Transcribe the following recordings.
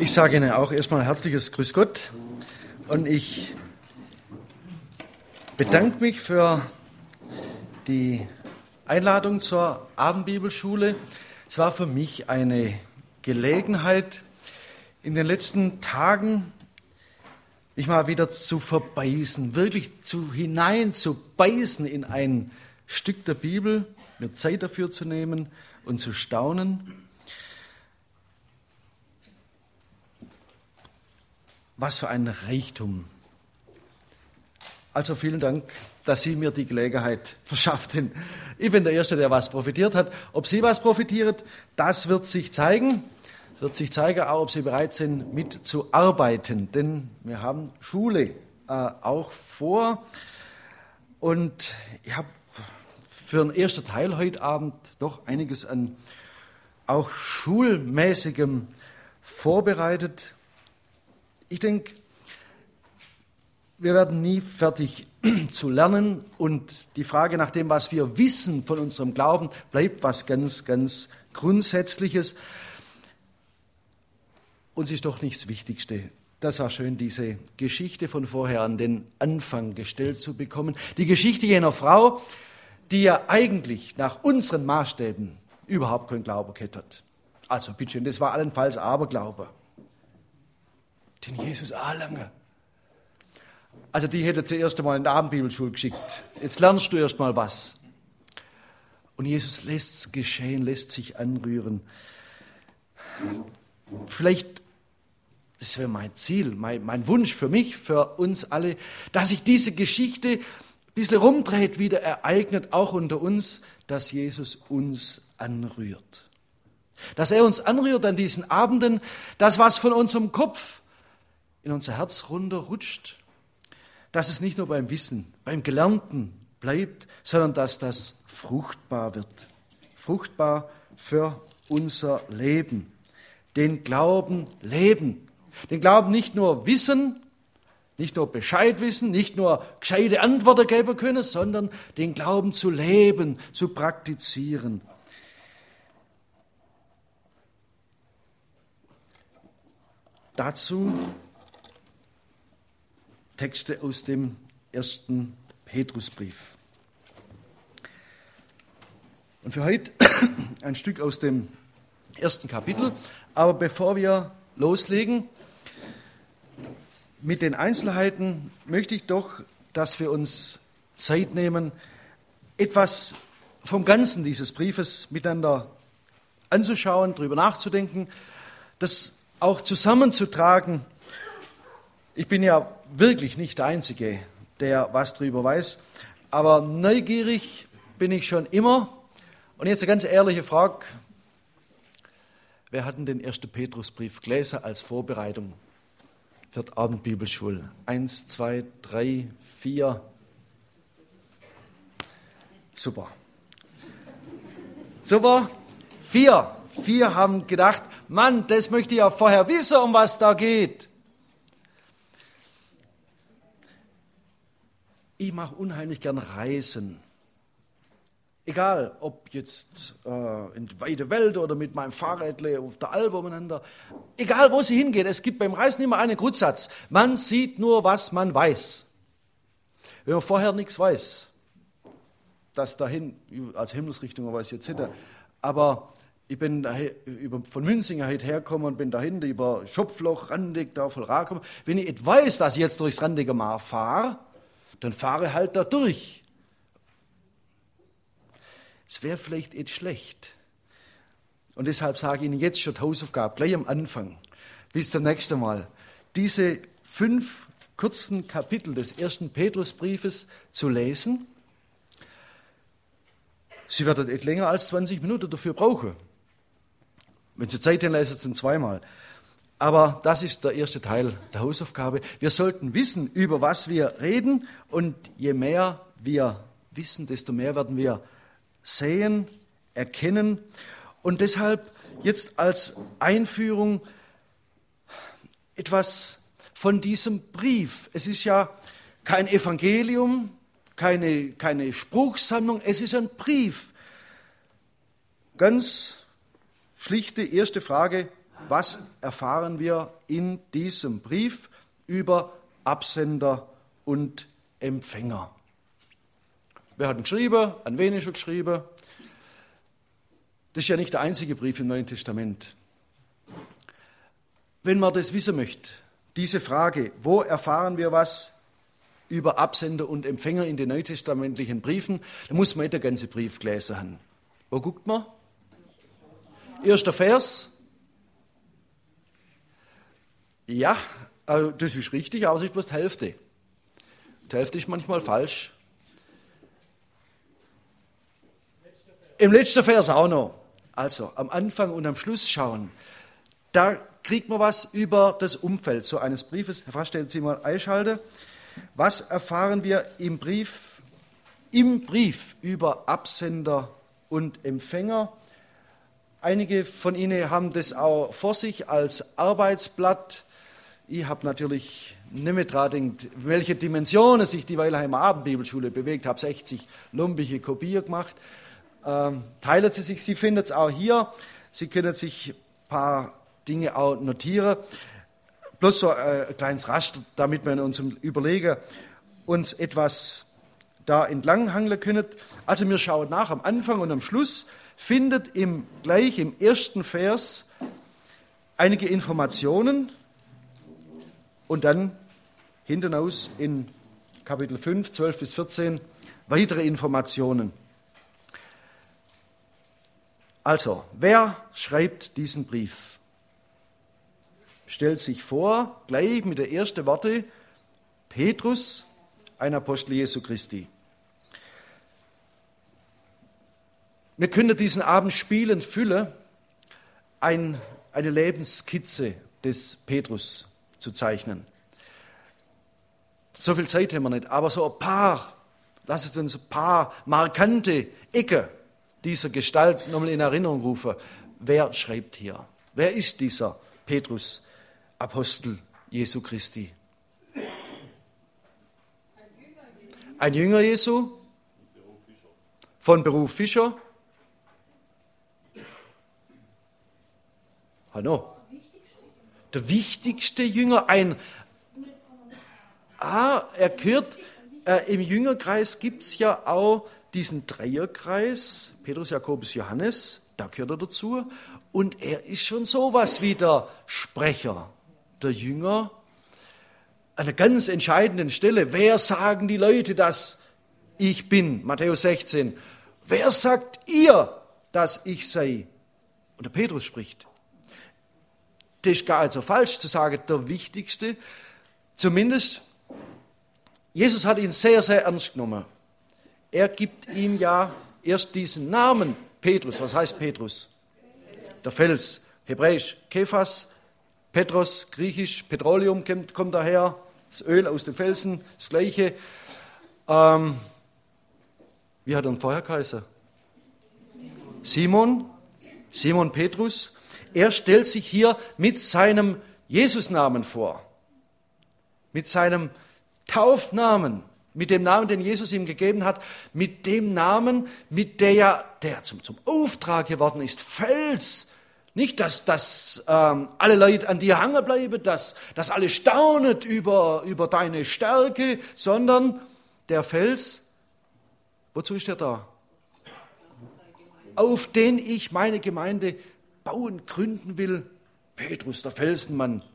Ich sage Ihnen auch erstmal herzliches Grüß Gott und ich bedanke mich für die Einladung zur Abendbibelschule. Es war für mich eine Gelegenheit, in den letzten Tagen mich mal wieder zu verbeißen, wirklich hineinzubeißen in ein Stück der Bibel, mir Zeit dafür zu nehmen und zu staunen. Was für ein Reichtum. Also vielen Dank, dass Sie mir die Gelegenheit verschafft haben. Ich bin der Erste, der was profitiert hat. Ob Sie was profitieren, das wird sich zeigen. Es wird sich zeigen, auch ob Sie bereit sind, mitzuarbeiten. Denn wir haben Schule auch vor. Und ich habe für den ersten Teil heute Abend doch einiges an auch schulmäßigem vorbereitet. Ich denke, wir werden nie fertig zu lernen und die Frage nach dem, was wir wissen von unserem Glauben, bleibt was ganz, ganz Grundsätzliches. Uns ist doch nicht das Wichtigste. Das war schön, diese Geschichte von vorher an den Anfang gestellt zu bekommen. Die Geschichte jener Frau, die ja eigentlich nach unseren Maßstäben überhaupt keinen Glauben gehabt hat. Also bitteschön, das war allenfalls Aberglaube. Den Jesus anlangen. Also die hätte zuerst einmal in die Abendbibelschule geschickt. Jetzt lernst du erst mal was. Und Jesus lässt es geschehen, lässt sich anrühren. Vielleicht, das wäre mein Ziel, mein Wunsch für mich, für uns alle, dass sich diese Geschichte ein bisschen rumdreht, wieder ereignet, auch unter uns, dass Jesus uns anrührt. Dass er uns anrührt an diesen Abenden, das, was von unserem Kopf in unser Herz runterrutscht, dass es nicht nur beim Wissen, beim Gelernten bleibt, sondern dass das fruchtbar wird. Fruchtbar für unser Leben. Den Glauben leben. Den Glauben nicht nur wissen, nicht nur Bescheid wissen, nicht nur gescheite Antworten geben können, sondern den Glauben zu leben, zu praktizieren. Dazu Texte aus dem 1. Petrusbrief. Und für heute ein Stück aus dem 1. Kapitel. Aber bevor wir loslegen mit den Einzelheiten, möchte ich doch, dass wir uns Zeit nehmen, etwas vom Ganzen dieses Briefes miteinander anzuschauen, darüber nachzudenken, das auch zusammenzutragen. Ich bin ja wirklich nicht der Einzige, der was darüber weiß, aber neugierig bin ich schon immer. Und jetzt eine ganz ehrliche Frage. Wer hat denn den 1. Petrusbrief gelesen als Vorbereitung für die Abendbibelschule? 1, 2, 3, 4. Super. Super. 4. 4 haben gedacht, Mann, das möchte ich ja vorher wissen, um was da geht. Ich mache unheimlich gern Reisen. Egal, ob jetzt in die weite Welt oder mit meinem Fahrrädle auf der Alp umeinander. Egal, wo sie hingeht, es gibt beim Reisen immer einen Grundsatz. Man sieht nur, was man weiß. Wenn man vorher nichts weiß, das dahin, als Himmelsrichtung weiß ich jetzt nicht, aber ich bin von Münzinger hergekommen und bin dahin über Schopfloch, Randig, da voll Rakum. Wenn ich nicht weiß, dass ich jetzt durchs Randige mal fahre, dann fahre halt da durch. Es wäre vielleicht nicht schlecht. Und deshalb sage ich Ihnen jetzt schon die Hausaufgabe, gleich am Anfang. Bis zum nächsten Mal. Diese 5 kurzen Kapitel des 1. Petrusbriefes zu lesen. Sie werden nicht länger als 20 Minuten dafür brauchen. Wenn Sie Zeit haben, lesen Sie es zweimal. Aber das ist der erste Teil der Hausaufgabe. Wir sollten wissen, über was wir reden. Und je mehr wir wissen, desto mehr werden wir sehen, erkennen. Und deshalb jetzt als Einführung etwas von diesem Brief. Es ist ja kein Evangelium, keine Spruchsammlung, es ist ein Brief. Ganz schlichte erste Frage, Was erfahren wir in diesem Brief über Absender und Empfänger? Wer hat ihn geschrieben? An wen ist er geschrieben? Das ist ja nicht der einzige Brief im Neuen Testament. Wenn man das wissen möchte, diese Frage, wo erfahren wir was über Absender und Empfänger in den neutestamentlichen Briefen, dann muss man nicht den ganzen Brief gelesen haben. Wo guckt man? Erster Vers. Ja, das ist richtig, aber es ist bloß die Hälfte. Die Hälfte ist manchmal falsch. Im letzten Vers auch noch. Also am Anfang und am Schluss schauen. Da kriegt man was über das Umfeld so eines Briefes. Herr Frasch, stellen Sie mal einschalten. Was erfahren wir im Brief über Absender und Empfänger? Einige von Ihnen haben das auch vor sich als Arbeitsblatt. Ich habe natürlich nicht mehr dran gedacht, welche Dimensionen sich die Weilheimer Abendbibelschule bewegt. Ich habe 60 lumpige Kopien gemacht. Teilen Sie sich, Sie finden es auch hier. Sie können sich ein paar Dinge auch notieren. Bloß so ein kleines Raster, damit wir uns überlegen, uns etwas da entlanghangeln können. Also wir schauen nach, am Anfang und am Schluss findet gleich im ersten Vers einige Informationen und dann hinten aus in Kapitel 5, 12 bis 14 weitere Informationen. Also, wer schreibt diesen Brief? Stellt sich vor, gleich mit der ersten Worte, Petrus, ein Apostel Jesu Christi. Wir können diesen Abend spielend füllen, eine Lebensskizze des Petrus zu zeichnen. So viel Zeit haben wir nicht, aber so lasst uns ein paar markante Ecken dieser Gestalt nochmal in Erinnerung rufen. Wer schreibt hier? Wer ist dieser Petrus, Apostel Jesu Christi? Ein Jünger Jesu? Von Beruf Fischer? Hallo? Der wichtigste Jünger, er gehört, im Jüngerkreis gibt es ja auch diesen Dreierkreis, Petrus, Jakobus, Johannes, da gehört er dazu. Und er ist schon sowas wie der Sprecher, der Jünger, an einer ganz entscheidenden Stelle. Wer sagen die Leute, dass ich bin? Matthäus 16. Wer sagt ihr, dass ich sei? Und der Petrus spricht. Das ist gar also falsch zu sagen, der Wichtigste. Zumindest, Jesus hat ihn sehr, sehr ernst genommen. Er gibt ihm ja erst diesen Namen, Petrus. Was heißt Petrus? Der Fels. Hebräisch Kephas, Petros, griechisch Petroleum kommt daher, das Öl aus dem Felsen, das Gleiche. Wie hat er ihn vorher geheißen? Simon Petrus. Er stellt sich hier mit seinem Jesusnamen vor, mit seinem Taufnamen, mit dem Namen, den Jesus ihm gegeben hat, mit dem Namen, mit der zum Auftrag geworden ist, Fels. Nicht, dass alle Leute an dir hängen bleiben, dass alle staunen über deine Stärke, sondern der Fels, wozu ist er da? Auf den ich meine Gemeinde bauen, gründen will, Petrus, der Felsenmann.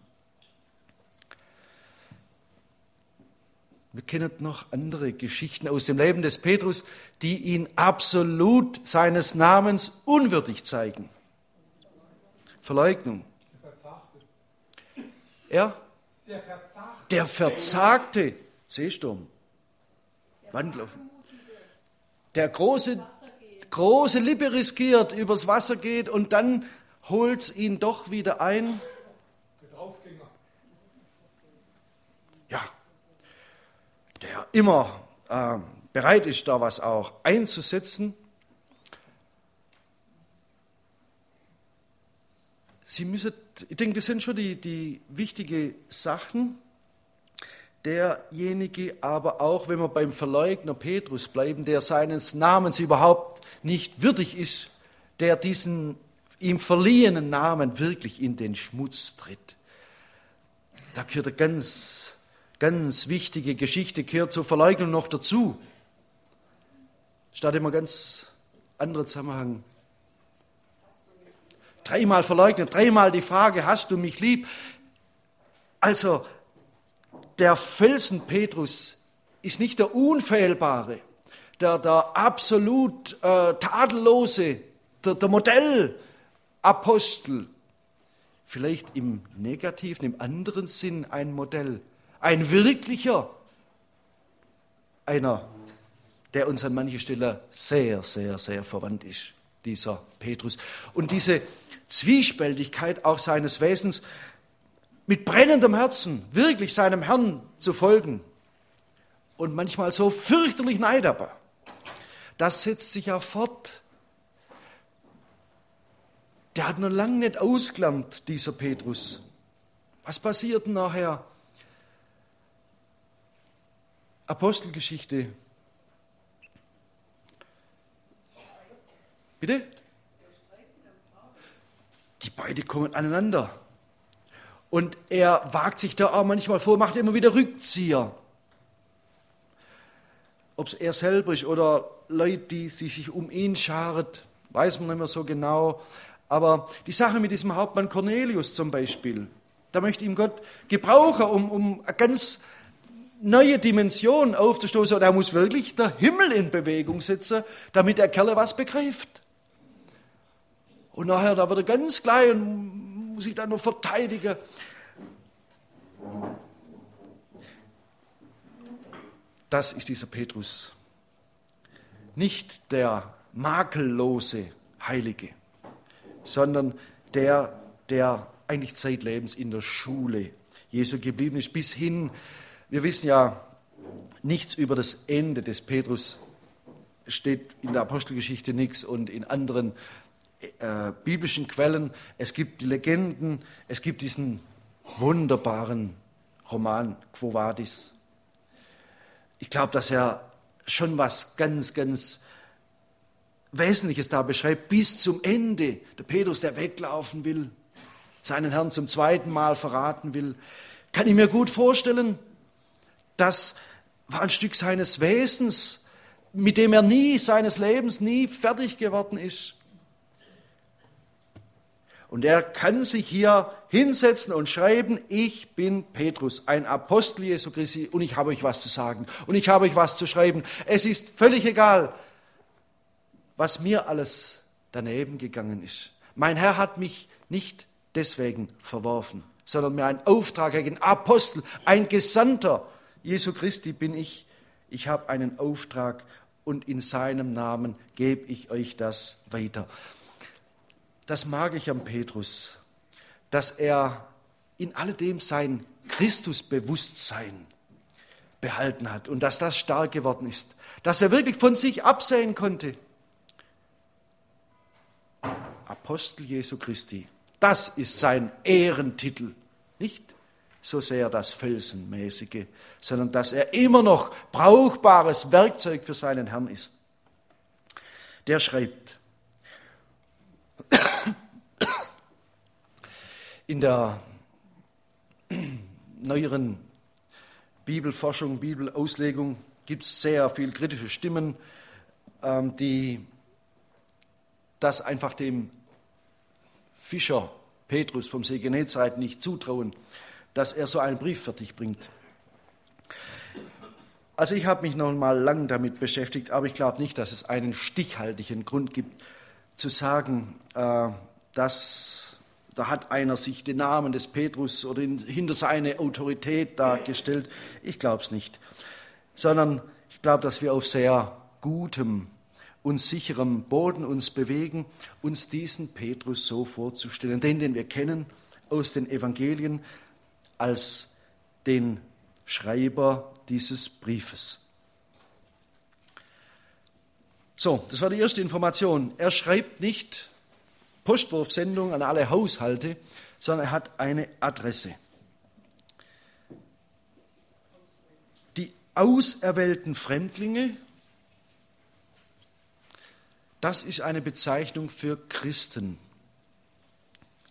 Wir kennen noch andere Geschichten aus dem Leben des Petrus, die ihn absolut seines Namens unwürdig zeigen. Verleugnung. Der Verzagte. Seesturm. Wandlaufen. Der große Lippe riskiert, übers Wasser geht und dann holt es ihn doch wieder ein. Ja. Der immer bereit ist, da was auch einzusetzen. Ich denke, das sind schon die wichtigen Sachen. Derjenige aber auch, wenn wir beim Verleugner Petrus bleiben, der seines Namens überhaupt nicht würdig ist, der diesen ihm verliehenen Namen wirklich in den Schmutz tritt. Da gehört eine ganz, ganz wichtige Geschichte, gehört zur Verleugnung noch dazu. Statt immer ganz anderer Zusammenhang. 3-mal verleugnet, 3-mal die Frage, hast du mich lieb? Also, der Felsen Petrus ist nicht der Unfehlbare, der absolut tadellose, der Modellapostel. Vielleicht im negativen, im anderen Sinn ein Modell, ein wirklicher, einer, der uns an mancher Stelle sehr, sehr, sehr verwandt ist, dieser Petrus. Und diese Zwiespältigkeit auch seines Wesens, mit brennendem Herzen wirklich seinem Herrn zu folgen und manchmal so fürchterlich Neid aber, das setzt sich ja fort. Der hat noch lange nicht ausgelernt, dieser Petrus. Was passiert denn nachher? Apostelgeschichte. Bitte? Die beiden kommen aneinander. Und er wagt sich da auch manchmal vor, macht immer wieder Rückzieher. Ob es er selber ist oder Leute, die sich um ihn scharen, weiß man nicht mehr so genau. Aber die Sache mit diesem Hauptmann Cornelius zum Beispiel, da möchte ihm Gott gebrauchen, um eine ganz neue Dimension aufzustoßen. Und er muss wirklich der Himmel in Bewegung setzen, damit der Kerl was begreift. Und nachher, da wird er ganz klein und muss sich dann noch verteidigen. Das ist dieser Petrus. Nicht der makellose Heilige, sondern der eigentlich zeitlebens in der Schule Jesu geblieben ist. Bis hin, wir wissen ja nichts über das Ende des Petrus, steht in der Apostelgeschichte nichts und in anderen biblischen Quellen. Es gibt die Legenden, es gibt diesen wunderbaren Roman Quo Vadis. Ich glaube, dass er schon was ganz, ganz Wesentliches da beschreibt, bis zum Ende. Der Petrus, der weglaufen will, seinen Herrn zum 2. Mal verraten will. Kann ich mir gut vorstellen, das war ein Stück seines Wesens, mit dem er seines Lebens nie fertig geworden ist. Und er kann sich hier hinsetzen und schreiben, ich bin Petrus, ein Apostel Jesu Christi, und ich habe euch was zu sagen und ich habe euch was zu schreiben. Es ist völlig egal, was mir alles daneben gegangen ist. Mein Herr hat mich nicht deswegen verworfen, sondern mir einen Auftrag gegeben, Apostel, ein Gesandter Jesu Christi bin ich. Ich habe einen Auftrag und in seinem Namen gebe ich euch das weiter. Das mag ich am Petrus, dass er in alledem sein Christusbewusstsein behalten hat und dass das stark geworden ist, dass er wirklich von sich absehen konnte. Apostel Jesu Christi, das ist sein Ehrentitel, nicht so sehr das Felsenmäßige, sondern dass er immer noch brauchbares Werkzeug für seinen Herrn ist. Der schreibt, in der neueren Bibelforschung, Bibelauslegung gibt es sehr viel kritische Stimmen, die das einfach dem Fischer Petrus vom See Genezareth nicht zutrauen, dass er so einen Brief fertig bringt. Also ich habe mich noch mal lang damit beschäftigt, aber ich glaube nicht, dass es einen stichhaltigen Grund gibt, zu sagen, dass da hat einer sich den Namen des Petrus oder hinter seine Autorität dargestellt. Ich glaube es nicht. Sondern ich glaube, dass wir auf sehr gutem und sicherem Boden uns bewegen, uns diesen Petrus so vorzustellen, den wir kennen aus den Evangelien, als den Schreiber dieses Briefes. So, das war die erste Information. Er schreibt nicht Postwurfsendung an alle Haushalte, sondern er hat eine Adresse. Die auserwählten Fremdlinge, das ist eine Bezeichnung für Christen.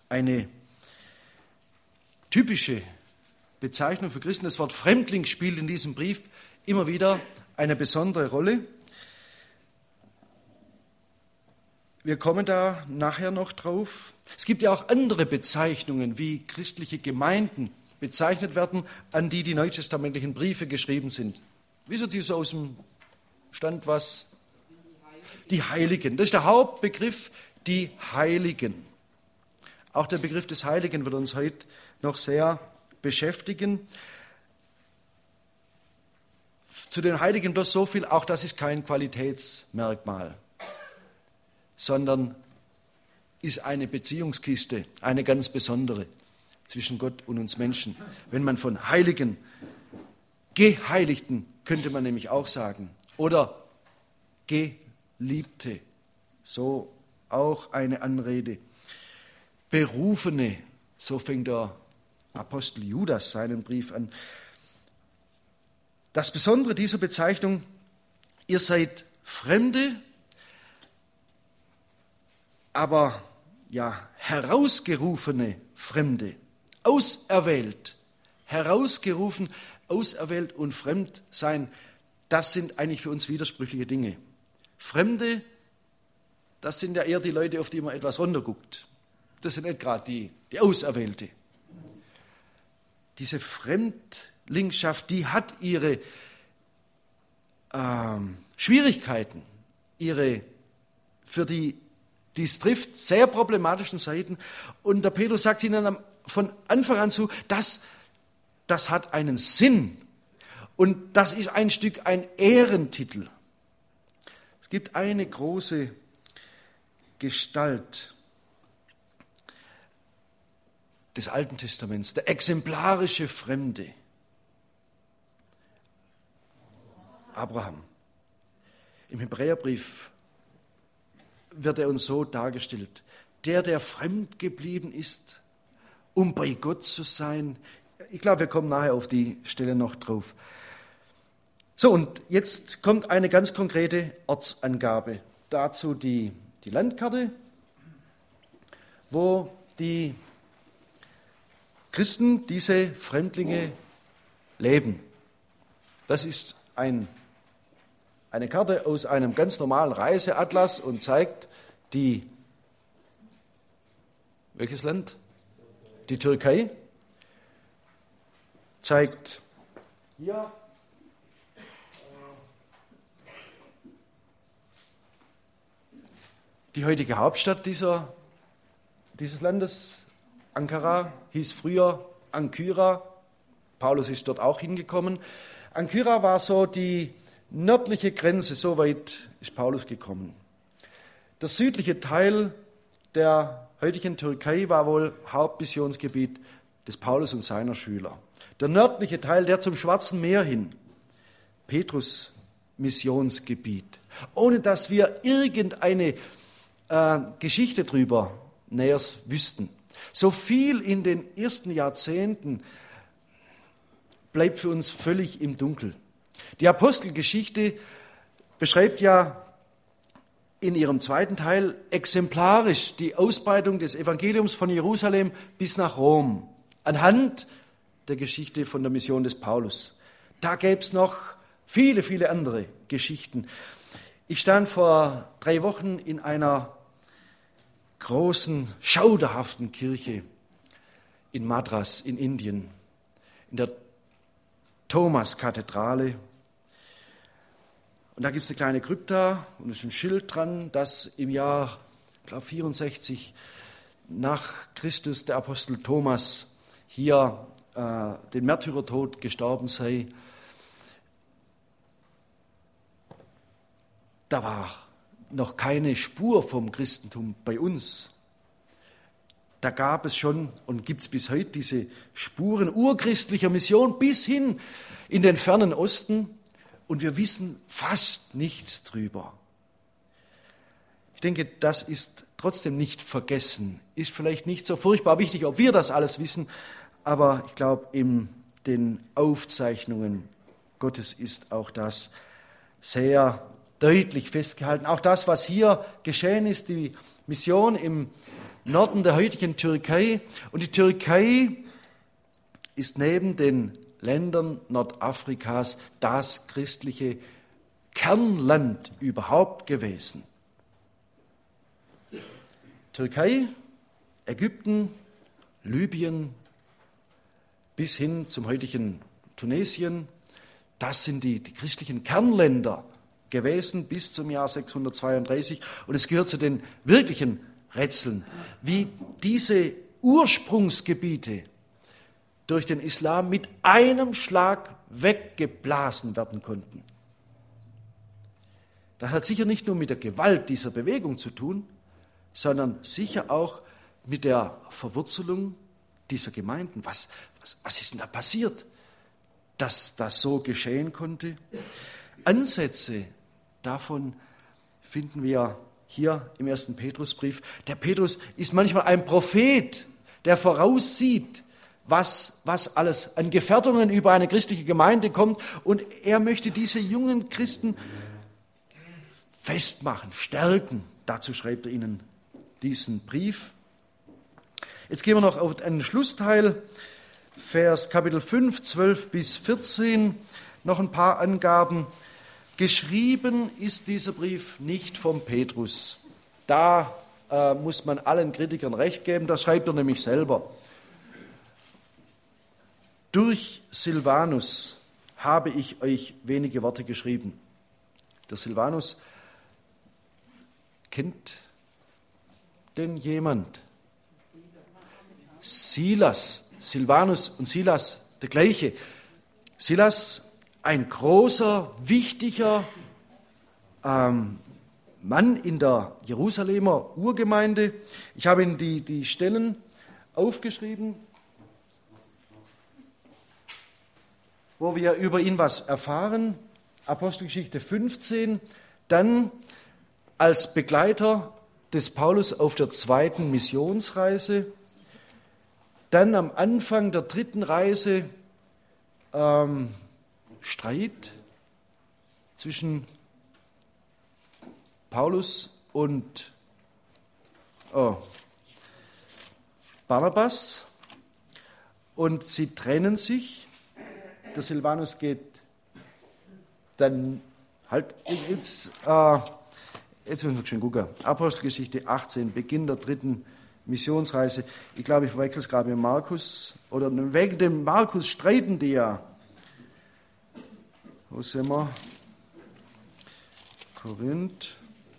eine typische Bezeichnung für Christen. Das Wort Fremdling spielt in diesem Brief immer wieder eine besondere Rolle. Wir kommen da nachher noch drauf. Es gibt ja auch andere Bezeichnungen, wie christliche Gemeinden bezeichnet werden, an die die neutestamentlichen Briefe geschrieben sind. Wisst ihr so aus dem Stand was? Die Heiligen. Das ist der Hauptbegriff, die Heiligen. Auch der Begriff des Heiligen wird uns heute noch sehr beschäftigen. Zu den Heiligen bloß so viel, auch das ist kein Qualitätsmerkmal, sondern ist eine Beziehungskiste, eine ganz besondere zwischen Gott und uns Menschen. Wenn man von Heiligen, Geheiligten, könnte man nämlich auch sagen, oder Geliebte, so auch eine Anrede. Berufene, so fängt der Apostel Judas seinen Brief an. Das Besondere dieser Bezeichnung, ihr seid Fremde, aber ja, herausgerufene Fremde, auserwählt, herausgerufen, auserwählt und fremd sein, das sind eigentlich für uns widersprüchliche Dinge. Fremde, das sind ja eher die Leute, auf die man etwas runterguckt. Das sind nicht gerade die Auserwählte. Diese Fremdlingschaft, die hat ihre Schwierigkeiten, ihre für die es trifft, sehr problematischen Seiten. Und der Petrus sagt ihnen von Anfang an zu, das hat einen Sinn. Und das ist ein Stück ein Ehrentitel. Es gibt eine große Gestalt des Alten Testaments, der exemplarische Fremde. Abraham. Im Hebräerbrief wird er uns so dargestellt. Der fremd geblieben ist, um bei Gott zu sein. Ich glaube, wir kommen nachher auf die Stelle noch drauf. So, und jetzt kommt eine ganz konkrete Ortsangabe. Dazu die Landkarte, wo die Christen, diese Fremdlinge, leben. Das ist eine Karte aus einem ganz normalen Reiseatlas und zeigt welches Land? Die Türkei. Zeigt hier die heutige Hauptstadt dieses Landes, Ankara, hieß früher Ankyra. Paulus ist dort auch hingekommen. Ankyra war so die nördliche Grenze, so weit ist Paulus gekommen. Der südliche Teil der heutigen Türkei war wohl Hauptmissionsgebiet des Paulus und seiner Schüler. Der nördliche Teil, der zum Schwarzen Meer hin, Petrus Missionsgebiet. Ohne dass wir irgendeine Geschichte drüber nähers wüssten. So viel in den ersten Jahrzehnten bleibt für uns völlig im Dunkel. Die Apostelgeschichte beschreibt ja in ihrem zweiten Teil exemplarisch die Ausbreitung des Evangeliums von Jerusalem bis nach Rom, anhand der Geschichte von der Mission des Paulus. Da gäbe es noch viele, viele andere Geschichten. Ich stand vor 3 Wochen in einer großen, schauderhaften Kirche in Madras in Indien, in der Thomas-Kathedrale. Und da gibt es eine kleine Krypta und es ist ein Schild dran, dass im Jahr, ich glaube 64 nach Christus der Apostel Thomas hier den Märtyrertod gestorben sei. Da war noch keine Spur vom Christentum bei uns. Da gab es schon und gibt es bis heute diese Spuren urchristlicher Mission bis hin in den fernen Osten und wir wissen fast nichts drüber. Ich denke, das ist trotzdem nicht vergessen, ist vielleicht nicht so furchtbar wichtig, ob wir das alles wissen, aber ich glaube, in den Aufzeichnungen Gottes ist auch das sehr deutlich festgehalten. Auch das, was hier geschehen ist, die Mission im Norden der heutigen Türkei. Und die Türkei ist neben den Ländern Nordafrikas das christliche Kernland überhaupt gewesen. Türkei, Ägypten, Libyen bis hin zum heutigen Tunesien, das sind die christlichen Kernländer gewesen bis zum Jahr 632. Und es gehört zu den wirklichen Rätseln, wie diese Ursprungsgebiete durch den Islam mit einem Schlag weggeblasen werden konnten. Das hat sicher nicht nur mit der Gewalt dieser Bewegung zu tun, sondern sicher auch mit der Verwurzelung dieser Gemeinden. Was ist denn da passiert, dass das so geschehen konnte? Ansätze davon finden wir hier im 1. Petrusbrief. Der Petrus ist manchmal ein Prophet, der voraussieht, was alles an Gefährdungen über eine christliche Gemeinde kommt. Und er möchte diese jungen Christen festmachen, stärken. Dazu schreibt er ihnen diesen Brief. Jetzt gehen wir noch auf einen Schlussteil, Kapitel 5, 12 bis 14, noch ein paar Angaben. Geschrieben ist dieser Brief nicht vom Petrus. Da muss man allen Kritikern recht geben, das schreibt er nämlich selber. Durch Silvanus habe ich euch wenige Worte geschrieben. Der Silvanus, kennt denn jemand? Silas, Silvanus und Silas, der gleiche. Silas, ein großer, wichtiger Mann in der Jerusalemer Urgemeinde. Ich habe Ihnen die Stellen aufgeschrieben, wo wir über ihn was erfahren. Apostelgeschichte 15, dann als Begleiter des Paulus auf der 2. Missionsreise, dann am Anfang der 3. Reise Streit zwischen Paulus und Barnabas und sie trennen sich. Der Silvanus geht dann halt, jetzt müssen wir schon gucken, Apostelgeschichte 18, Beginn der 3. Missionsreise. Ich glaube, ich verwechsel es gerade mit Markus. Oder wegen dem Markus streiten die ja. Wo sind wir? Korinth.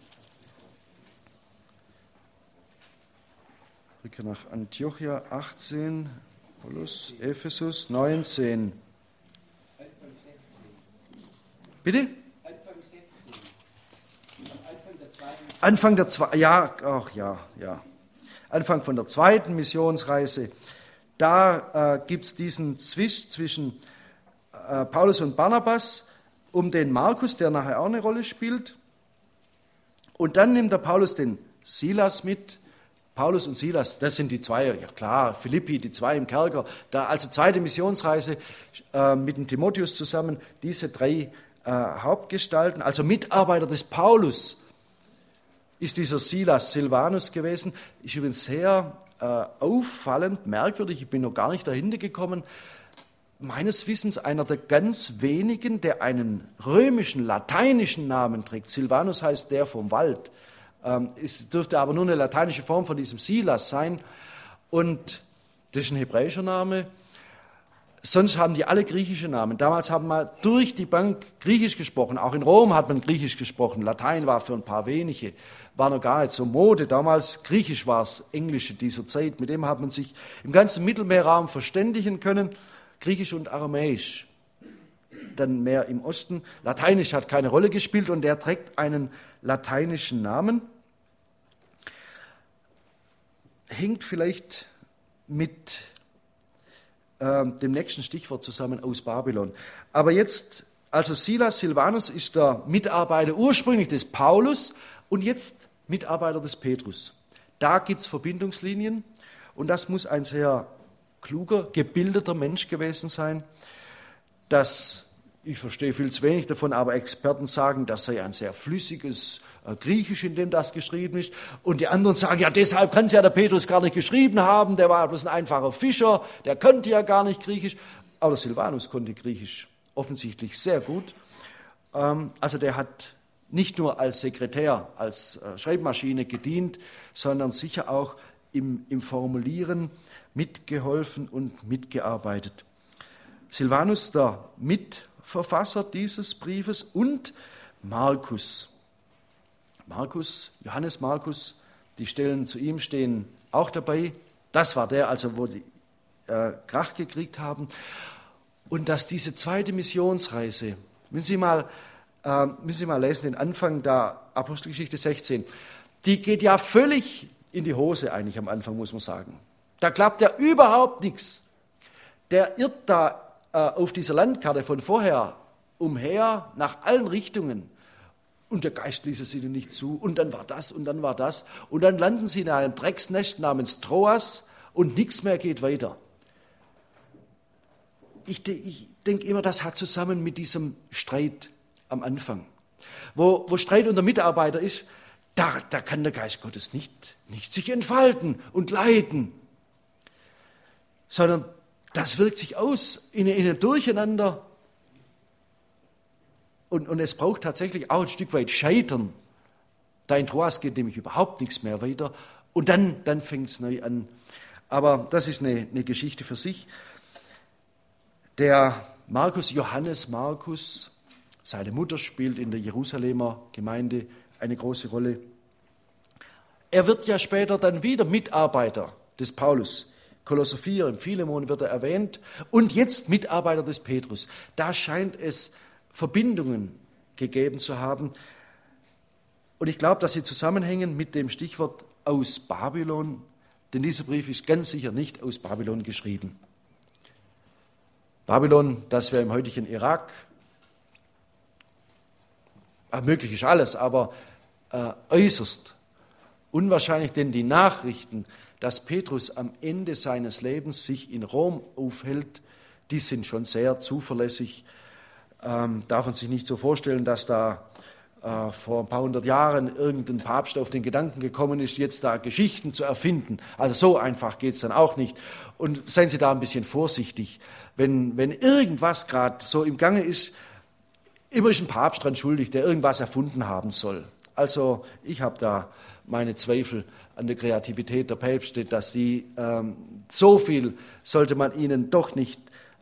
Rücke nach Antiochia 18. Paulus, Ephesus 19. Bitte? Anfang der zweiten, Anfang von der 2. Missionsreise, da gibt es diesen Zwist zwischen Paulus und Barnabas um den Markus, der nachher auch eine Rolle spielt. Und dann nimmt der Paulus den Silas mit. Paulus und Silas, das sind die zwei, ja klar, Philippi, die zwei im Kerker. Da also 2. Missionsreise mit dem Timotheus zusammen, diese 3 Hauptgestalten, also Mitarbeiter des Paulus, ist dieser Silas Silvanus gewesen. Ist übrigens sehr auffallend, merkwürdig, ich bin noch gar nicht dahinter gekommen, meines Wissens einer der ganz wenigen, der einen römischen, lateinischen Namen trägt. Silvanus heißt der vom Wald. Es dürfte aber nur eine lateinische Form von diesem Silas sein. Und das ist ein hebräischer Name. Sonst haben die alle griechische Namen. Damals haben wir durch die Bank Griechisch gesprochen. Auch in Rom hat man Griechisch gesprochen. Latein war für ein paar wenige. War noch gar nicht so Mode. Damals Griechisch war das Englische dieser Zeit. Mit dem hat man sich im ganzen Mittelmeerraum verständigen können. Griechisch und Aramäisch. Dann mehr im Osten. Lateinisch hat keine Rolle gespielt und er trägt einen lateinischen Namen. Hängt vielleicht mit dem nächsten Stichwort zusammen aus Babylon. Aber jetzt, also Silas Silvanus ist der Mitarbeiter ursprünglich des Paulus und jetzt Mitarbeiter des Petrus. Da gibt es Verbindungslinien und das muss ein sehr kluger, gebildeter Mensch gewesen sein. Ich verstehe viel zu wenig davon, aber Experten sagen, das sei ein sehr flüssiges, Griechisch, in dem das geschrieben ist. Und die anderen sagen, ja, deshalb kann es ja der Petrus gar nicht geschrieben haben, der war bloß ein einfacher Fischer, der konnte ja gar nicht Griechisch. Aber der Silvanus konnte Griechisch offensichtlich sehr gut. Also der hat nicht nur als Sekretär, als Schreibmaschine gedient, sondern sicher auch im Formulieren mitgeholfen und mitgearbeitet. Silvanus, der Mitverfasser dieses Briefes, und Markus. Johannes Markus, die Stellen zu ihm stehen auch dabei. Das war der, also wo sie Krach gekriegt haben. Und dass diese zweite Missionsreise, müssen Sie mal lesen, den Anfang der Apostelgeschichte 16, die geht ja völlig in die Hose eigentlich am Anfang, muss man sagen. Da klappt ja überhaupt nichts. Der irrt da auf dieser Landkarte von vorher umher nach allen Richtungen. Und der Geist ließ es ihnen nicht zu. Und dann war das und dann war das. Und dann landen sie in einem Drecksnest namens Troas und nichts mehr geht weiter. Ich denke immer, das hat zusammen mit diesem Streit am Anfang. Wo Streit unter Mitarbeiter ist, da kann der Geist Gottes nicht sich entfalten und leiten. Sondern das wirkt sich aus in einem Durcheinander. Und es braucht tatsächlich auch ein Stück weit Scheitern. Da in Troas geht nämlich überhaupt nichts mehr weiter. Und dann fängt es neu an. Aber das ist eine Geschichte für sich. Der Johannes Markus, seine Mutter spielt in der Jerusalemer Gemeinde eine große Rolle. Er wird ja später dann wieder Mitarbeiter des Paulus. Kolosser 4, im Philemon wird er erwähnt. Und jetzt Mitarbeiter des Petrus. Da scheint es Verbindungen gegeben zu haben. Und ich glaube, dass sie zusammenhängen mit dem Stichwort aus Babylon, denn dieser Brief ist ganz sicher nicht aus Babylon geschrieben. Babylon, das wäre im heutigen Irak, möglich ist alles, aber äußerst unwahrscheinlich, denn die Nachrichten, dass Petrus am Ende seines Lebens sich in Rom aufhält, die sind schon sehr zuverlässig. Darf man sich nicht so vorstellen, dass da vor ein paar hundert Jahren irgendein Papst auf den Gedanken gekommen ist, jetzt da Geschichten zu erfinden. Also so einfach geht es dann auch nicht. Und seien Sie da ein bisschen vorsichtig. Wenn irgendwas gerade so im Gange ist, immer ist ein Papst dran schuldig, der irgendwas erfunden haben soll. Also ich habe da meine Zweifel an der Kreativität der Päpste, dass die so viel sollte man ihnen doch nicht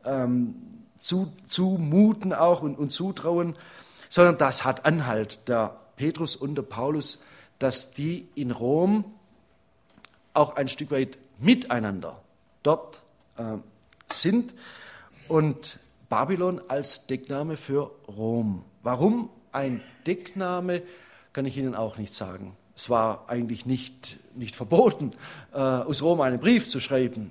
zumuten auch und zutrauen, sondern das hat Anhalt, der Petrus und der Paulus, dass die in Rom auch ein Stück weit miteinander dort sind und Babylon als Deckname für Rom. Warum ein Deckname, kann ich Ihnen auch nicht sagen. Es war eigentlich nicht verboten, aus Rom einen Brief zu schreiben.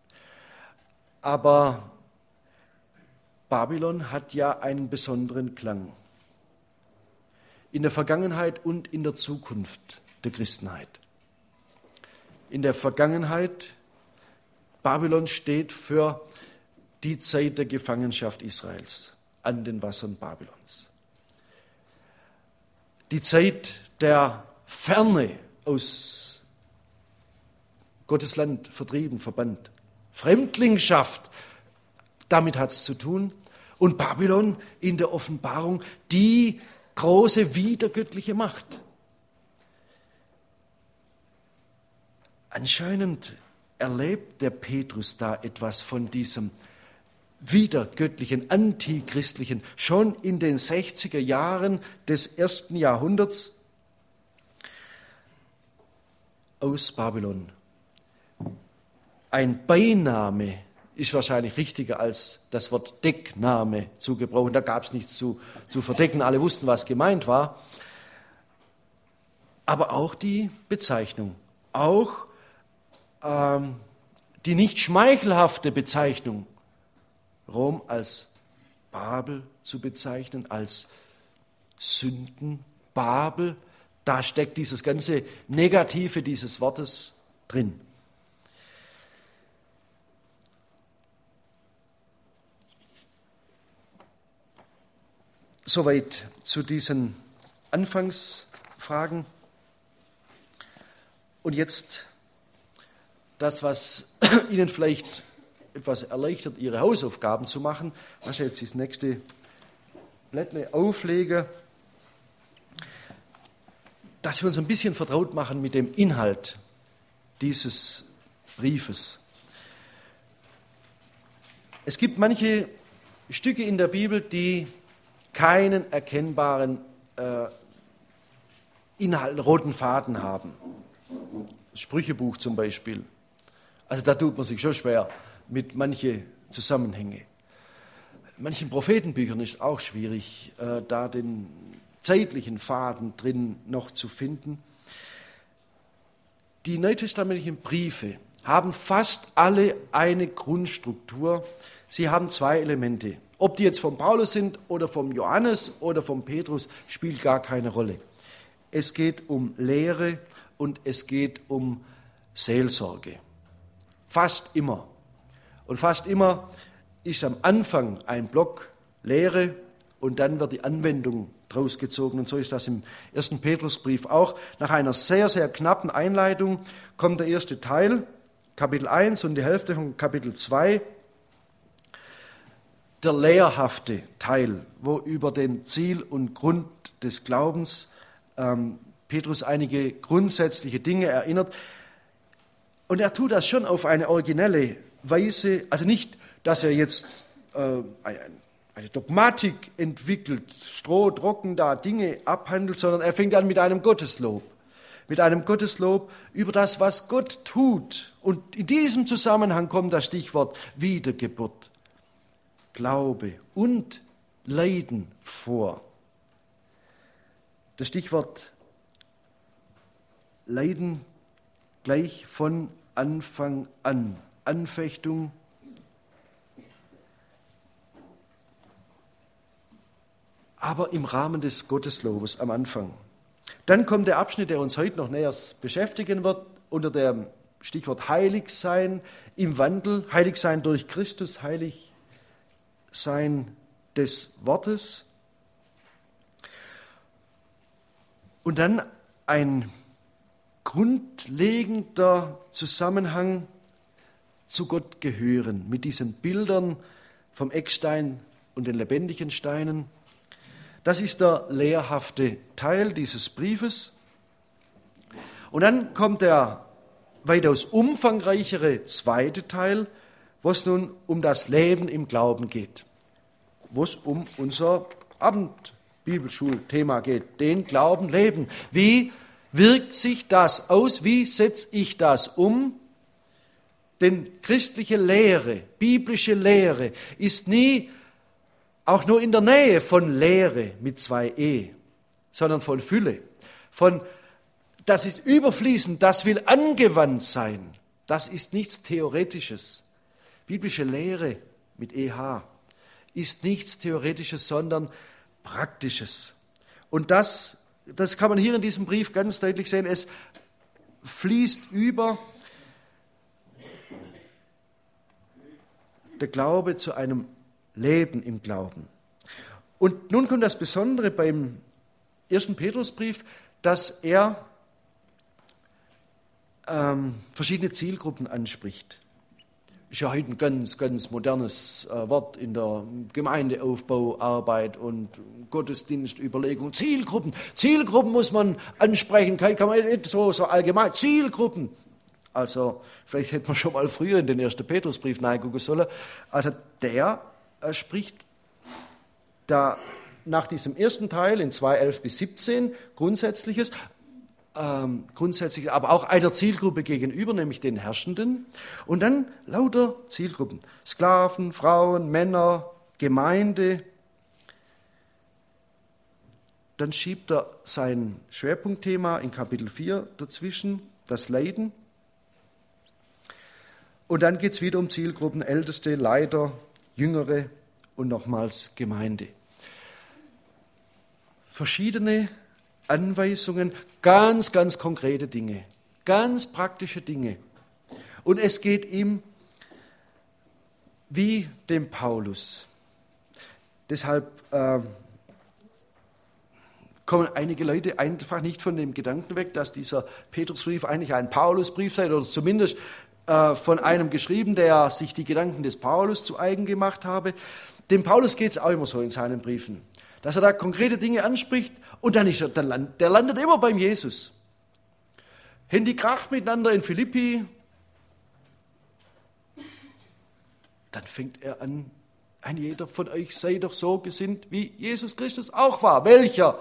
Aber Babylon hat ja einen besonderen Klang. In der Vergangenheit und in der Zukunft der Christenheit. In der Vergangenheit, Babylon steht für die Zeit der Gefangenschaft Israels an den Wassern Babylons. Die Zeit der Ferne aus Gottes Land vertrieben, verbannt. Fremdlingschaft, damit hat es zu tun. Und Babylon in der Offenbarung, die große wiedergöttliche Macht. Anscheinend erlebt der Petrus da etwas von diesem wiedergöttlichen, antichristlichen, schon in den 60er Jahren des 1. Jahrhunderts aus Babylon. Ein Beiname ist wahrscheinlich richtiger als das Wort Deckname zu gebrauchen. Da gab es nichts zu verdecken, alle wussten, was gemeint war. Aber auch die Bezeichnung, auch die nicht schmeichelhafte Bezeichnung, Rom als Babel zu bezeichnen, als Sündenbabel, da steckt dieses ganze Negative dieses Wortes drin. Soweit zu diesen Anfangsphrasen. nachfragen. Und jetzt das, was Ihnen vielleicht etwas erleichtert, Ihre Hausaufgaben zu machen, was ich jetzt das nächste Blättle auflege, dass wir uns ein bisschen vertraut machen mit dem Inhalt dieses Briefes. Es gibt manche Stücke in der Bibel, die keinen erkennbaren Inhalt, roten Faden haben. Das Sprüchebuch zum Beispiel. Also da tut man sich schon schwer mit manchen Zusammenhängen. Manchen Prophetenbüchern ist auch schwierig, da den zeitlichen Faden drin noch zu finden. Die neutestamentlichen Briefe haben fast alle eine Grundstruktur. Sie haben zwei Elemente. Ob die jetzt von Paulus sind oder vom Johannes oder vom Petrus, spielt gar keine Rolle. Es geht um Lehre und es geht um Seelsorge. Fast immer. Und fast immer ist am Anfang ein Block Lehre und dann wird die Anwendung draus gezogen. Und so ist das im 1. Petrusbrief auch. Nach einer sehr, sehr knappen Einleitung kommt der erste Teil, Kapitel 1 und die Hälfte von Kapitel 2, der lehrhafte Teil, wo über den Ziel und Grund des Glaubens Petrus einige grundsätzliche Dinge erinnert. Und er tut das schon auf eine originelle Weise, also nicht, dass er jetzt eine Dogmatik entwickelt, strohtrocken da Dinge abhandelt, sondern er fängt an mit einem Gotteslob. Mit einem Gotteslob über das, was Gott tut. Und in diesem Zusammenhang kommt das Stichwort Wiedergeburt, Glaube und Leiden vor. Das Stichwort Leiden gleich von Anfang an. Anfechtung, aber im Rahmen des Gotteslobes am Anfang. Dann kommt der Abschnitt, der uns heute noch näher beschäftigen wird, unter dem Stichwort Heiligsein im Wandel, Heiligsein durch Christus, Heiligsein des Wortes. Und dann ein grundlegender Zusammenhang zu Gott gehören, mit diesen Bildern vom Eckstein und den lebendigen Steinen. Das ist der lehrhafte Teil dieses Briefes. Und dann kommt der weitaus umfangreichere zweite Teil, wo es nun um das Leben im Glauben geht, wo es um unser Abendbibelschulthema geht, den Glauben leben. Wie wirkt sich das aus? Wie setze ich das um? Denn christliche Lehre, biblische Lehre ist nie auch nur in der Nähe von Lehre mit 2 E, sondern von Fülle. Das ist überfließend, das will angewandt sein. Das ist nichts Theoretisches. Biblische Lehre mit EH ist nichts Theoretisches, sondern Praktisches. Und das kann man hier in diesem Brief ganz deutlich sehen. Es fließt über der Glaube zu einem Leben im Glauben. Und nun kommt das Besondere beim 1. Petrusbrief, dass er verschiedene Zielgruppen anspricht. Ist ja heute ein ganz, ganz modernes Wort in der Gemeindeaufbauarbeit und Gottesdienstüberlegung. Zielgruppen muss man ansprechen, kann man nicht so allgemein. Zielgruppen. Also vielleicht hätte man schon mal früher in den 1. Petrusbrief reingucken sollen. Also der spricht da nach diesem ersten Teil in 2,11 bis 17 Grundsätzliches, aber auch einer Zielgruppe gegenüber, nämlich den Herrschenden. Und dann lauter Zielgruppen. Sklaven, Frauen, Männer, Gemeinde. Dann schiebt er sein Schwerpunktthema in Kapitel 4 dazwischen, das Leiden. Und dann geht es wieder um Zielgruppen, Älteste, Leiter, Jüngere und nochmals Gemeinde. Verschiedene Anweisungen, ganz, ganz konkrete Dinge, ganz praktische Dinge. Und es geht ihm wie dem Paulus. Deshalb kommen einige Leute einfach nicht von dem Gedanken weg, dass dieser Petrusbrief eigentlich ein Paulusbrief sei oder zumindest von einem geschrieben, der sich die Gedanken des Paulus zu eigen gemacht habe. Dem Paulus geht es auch immer so in seinen Briefen, dass er da konkrete Dinge anspricht und dann der landet immer beim Jesus. Handy kracht miteinander in Philippi, dann fängt er an, ein jeder von euch sei doch so gesinnt, wie Jesus Christus auch war. Welcher?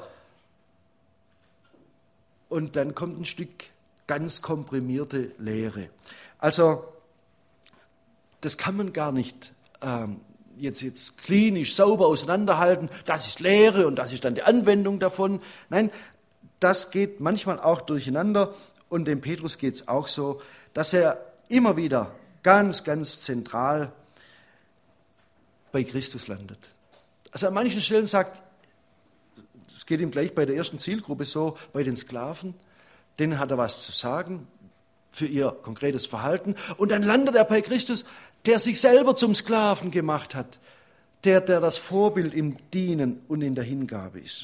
Und dann kommt ein Stück ganz komprimierte Lehre. Also, das kann man gar nicht jetzt klinisch sauber auseinanderhalten. Das ist Lehre und das ist dann die Anwendung davon. Nein, das geht manchmal auch durcheinander. Und dem Petrus geht es auch so, dass er immer wieder ganz, ganz zentral bei Christus landet. Also an manchen Stellen sagt, es geht ihm gleich bei der ersten Zielgruppe so, bei den Sklaven, denen hat er was zu sagen für ihr konkretes Verhalten. Und dann landet er bei Christus, der sich selber zum Sklaven gemacht hat, der das Vorbild im Dienen und in der Hingabe ist.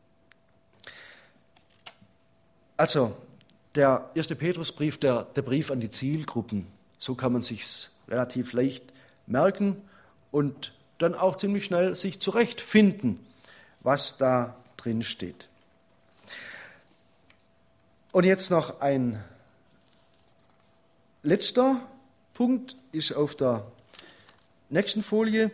Also, der erste Petrusbrief, der Brief an die Zielgruppen, so kann man sich's relativ leicht merken und dann auch ziemlich schnell sich zurechtfinden, was da drin steht. Und jetzt noch ein letzter Punkt ist auf der nächsten Folie,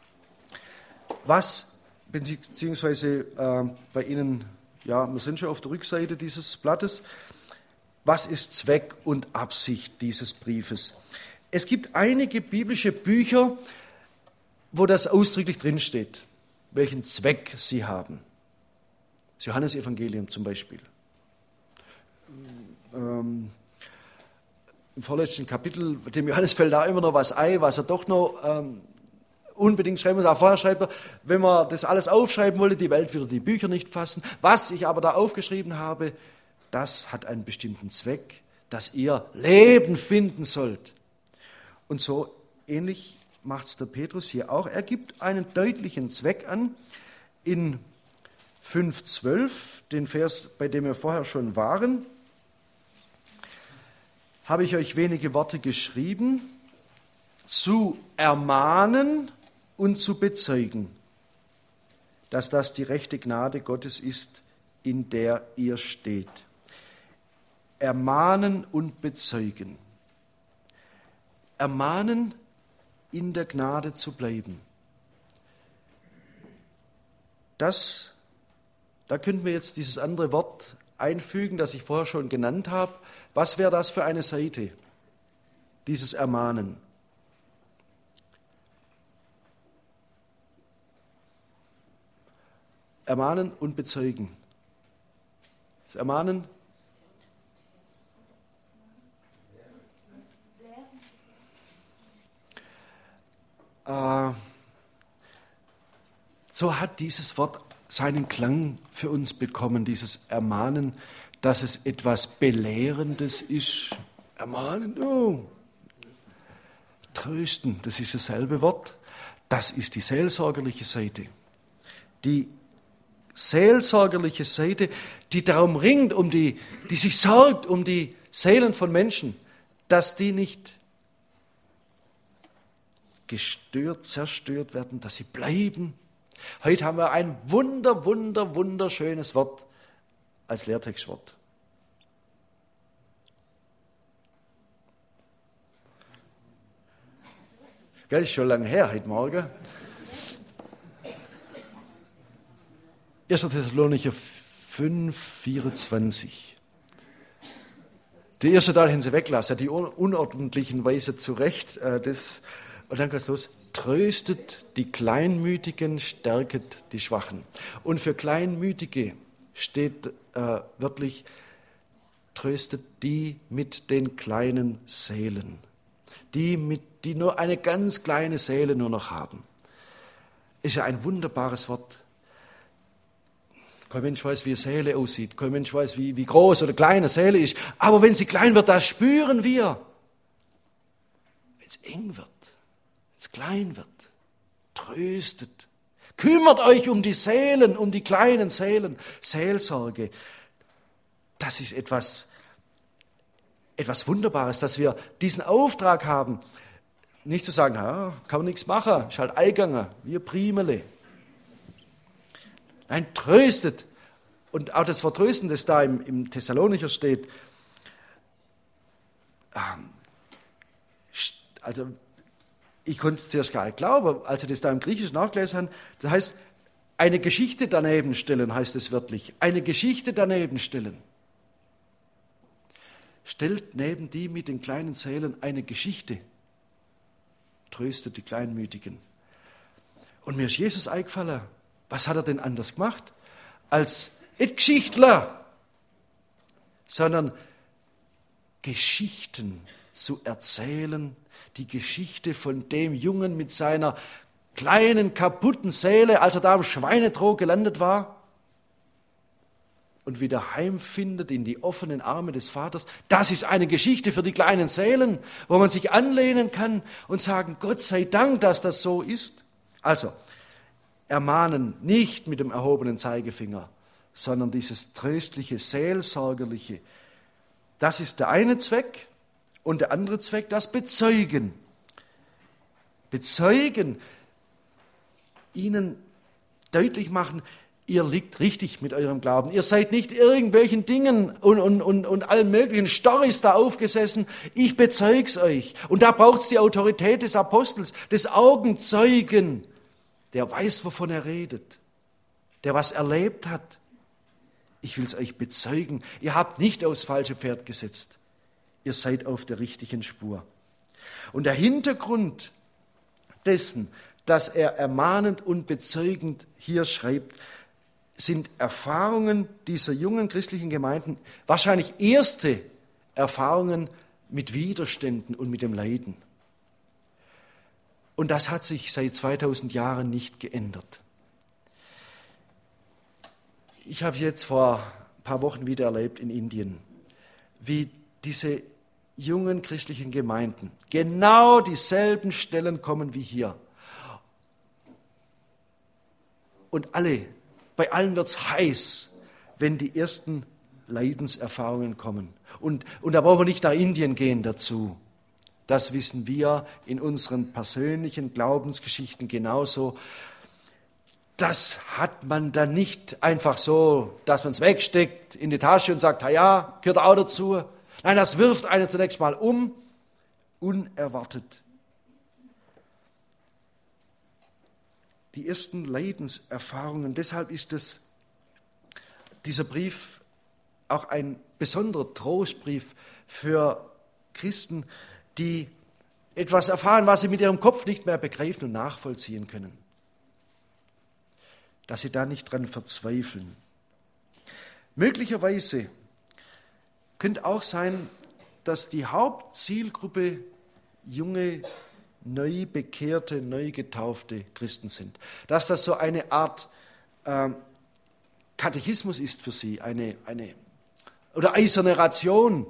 beziehungsweise bei Ihnen, ja, wir sind schon auf der Rückseite dieses Blattes, was ist Zweck und Absicht dieses Briefes? Es gibt einige biblische Bücher, wo das ausdrücklich drinsteht, welchen Zweck sie haben. Das Johannesevangelium zum Beispiel. Im vorletzten Kapitel, dem Johannes fällt da immer noch was ein, was er doch noch unbedingt schreiben muss. Auch vorher schreibt er, wenn man das alles aufschreiben wollte, die Welt würde die Bücher nicht fassen. Was ich aber da aufgeschrieben habe, das hat einen bestimmten Zweck, dass ihr Leben finden sollt. Und so ähnlich macht es der Petrus hier auch. Er gibt einen deutlichen Zweck an in 5,12, den Vers, bei dem wir vorher schon waren. Habe ich euch wenige Worte geschrieben, zu ermahnen und zu bezeugen, dass das die rechte Gnade Gottes ist, in der ihr steht. Ermahnen und bezeugen. Ermahnen, in der Gnade zu bleiben. Da könnten wir jetzt dieses andere Wort einfügen, das ich vorher schon genannt habe. Was wäre das für eine Seite, dieses Ermahnen? Ermahnen und bezeugen. Das Ermahnen. So hat dieses Wort seinen Klang für uns bekommen, dieses Ermahnen, dass es etwas Belehrendes ist. Ermahnen, oh. Trösten, das ist dasselbe Wort. Das ist die seelsorgerliche Seite. Die seelsorgerliche Seite, die darum ringt, die sich sorgt um die Seelen von Menschen, dass die nicht zerstört werden, dass sie bleiben. Heute haben wir ein wunderschönes Wort als Lehrtextwort. Gell, ist schon lange her, heute Morgen. 1. Thessalonicher 5,24. Der erste Teil haben sie weggelassen, die unordentlichen Weise zurecht. Und dann geht es los. Tröstet die Kleinmütigen, stärket die Schwachen. Und für Kleinmütige steht wörtlich, tröstet die mit den kleinen Seelen. Die nur eine ganz kleine Seele nur noch haben. Ist ja ein wunderbares Wort. Kein Mensch weiß, wie eine Seele aussieht. Kein Mensch weiß, wie groß oder klein eine Seele ist. Aber wenn sie klein wird, das spüren wir. Wenn es eng wird, wenn es klein wird, tröstet. Kümmert euch um die Seelen, um die kleinen Seelen. Seelsorge, das ist etwas Wunderbares, dass wir diesen Auftrag haben. Nicht zu sagen, ja, kann man nichts machen, ist halt Eingegangen, wir Primele. Nein, tröstet. Und auch das Vertrösten, das da im Thessalonicher steht, also ich konnte es zuerst gar nicht glauben, als ich das da im Griechischen nachgelesen habe. Das heißt, eine Geschichte daneben stellen, heißt es wörtlich. Eine Geschichte daneben stellen. Stellt neben die mit den kleinen Seelen eine Geschichte. Tröstet die Kleinmütigen. Und mir ist Jesus eingefallen, was hat er denn anders gemacht? Als nicht Geschichtler, sondern Geschichten zu erzählen, die Geschichte von dem Jungen mit seiner kleinen, kaputten Seele, als er da im Schweinetrog gelandet war und wieder heimfindet in die offenen Arme des Vaters. Das ist eine Geschichte für die kleinen Seelen, wo man sich anlehnen kann und sagen, Gott sei Dank, dass das so ist. Also, ermahnen nicht mit dem erhobenen Zeigefinger, sondern dieses tröstliche, seelsorgerliche. Das ist der eine Zweck. Und der andere Zweck, das Bezeugen. Bezeugen, ihnen deutlich machen, ihr liegt richtig mit eurem Glauben. Ihr seid nicht irgendwelchen Dingen und allen möglichen Storys da aufgesessen. Ich bezeug's euch. Und da braucht's die Autorität des Apostels, des Augenzeugen, der weiß, wovon er redet, der was erlebt hat. Ich will's euch bezeugen. Ihr habt nicht aufs falsche Pferd gesetzt. Ihr seid auf der richtigen Spur. Und der Hintergrund dessen, dass er ermahnend und bezeugend hier schreibt, sind Erfahrungen dieser jungen christlichen Gemeinden, wahrscheinlich erste Erfahrungen mit Widerständen und mit dem Leiden. Und das hat sich seit 2000 Jahren nicht geändert. Ich habe jetzt vor ein paar Wochen wieder erlebt in Indien, wie diese jungen christlichen Gemeinden genau dieselben Stellen kommen wie hier. Und bei allen wird es heiß, wenn die ersten Leidenserfahrungen kommen. Und da brauchen wir nicht nach Indien gehen dazu. Das wissen wir in unseren persönlichen Glaubensgeschichten genauso. Das hat man dann nicht einfach so, dass man es wegsteckt in die Tasche und sagt, ja, gehört auch dazu. Nein, das wirft einen zunächst mal unerwartet. Die ersten Leidenserfahrungen, deshalb ist dieser Brief auch ein besonderer Trostbrief für Christen, die etwas erfahren, was sie mit ihrem Kopf nicht mehr begreifen und nachvollziehen können. Dass sie da nicht dran verzweifeln. Möglicherweise könnte auch sein, dass die Hauptzielgruppe junge, neu bekehrte, neu getaufte Christen sind. Dass das so eine Art Katechismus ist für sie, oder eiserne Ration.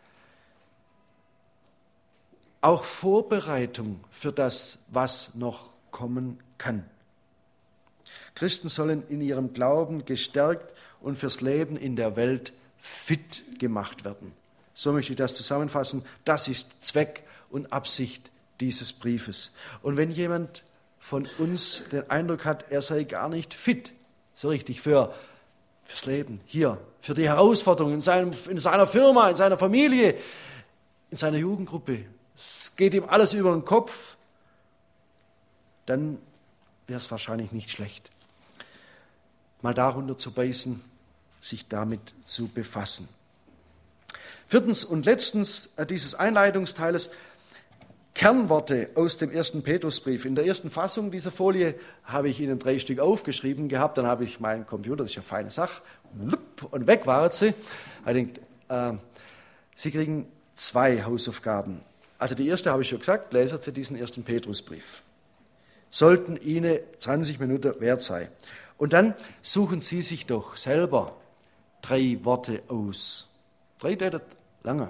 Auch Vorbereitung für das, was noch kommen kann. Christen sollen in ihrem Glauben gestärkt und fürs Leben in der Welt fit gemacht werden. So möchte ich das zusammenfassen. Das ist Zweck und Absicht dieses Briefes. Und wenn jemand von uns den Eindruck hat, er sei gar nicht fit, so richtig fürs Leben, hier, für die Herausforderungen in seiner Firma, in seiner Familie, in seiner Jugendgruppe, es geht ihm alles über den Kopf, dann wäre es wahrscheinlich nicht schlecht, mal darunter zu beißen, sich damit zu befassen. Viertens und letztens dieses Einleitungsteiles, Kernworte aus dem 1. Petrusbrief. In der ersten Fassung dieser Folie habe ich Ihnen 3 Stück aufgeschrieben gehabt, dann habe ich meinen Computer, das ist ja eine feine Sache, und weg waren sie. Ich denke, Sie kriegen 2 Hausaufgaben. Also die erste habe ich schon gesagt, lesen Sie diesen 1. Petrusbrief. Sollten Ihnen 20 Minuten wert sein. Und dann suchen Sie sich doch selber 3 Worte aus. 3 Worte lange,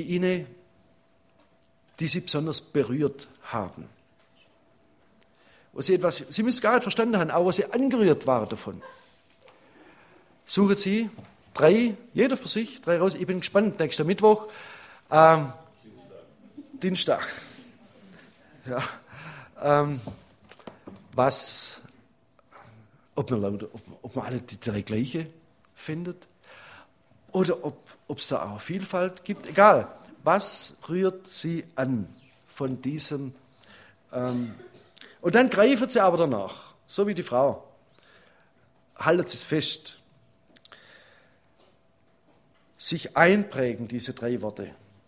die Sie besonders berührt haben. wo sie müssen es gar nicht verstanden haben, aber wo sie angerührt waren davon. Suchen Sie 3, jeder für sich, 3 raus. Ich bin gespannt, nächster Mittwoch, Dienstag. Ja, ob man alle die 3 gleiche findet oder ob es da auch Vielfalt gibt, egal. Was rührt Sie an von diesem? Und dann greifen Sie aber danach, so wie die Frau. Haltet Sie es fest. Sich einprägen, diese 3 Worte.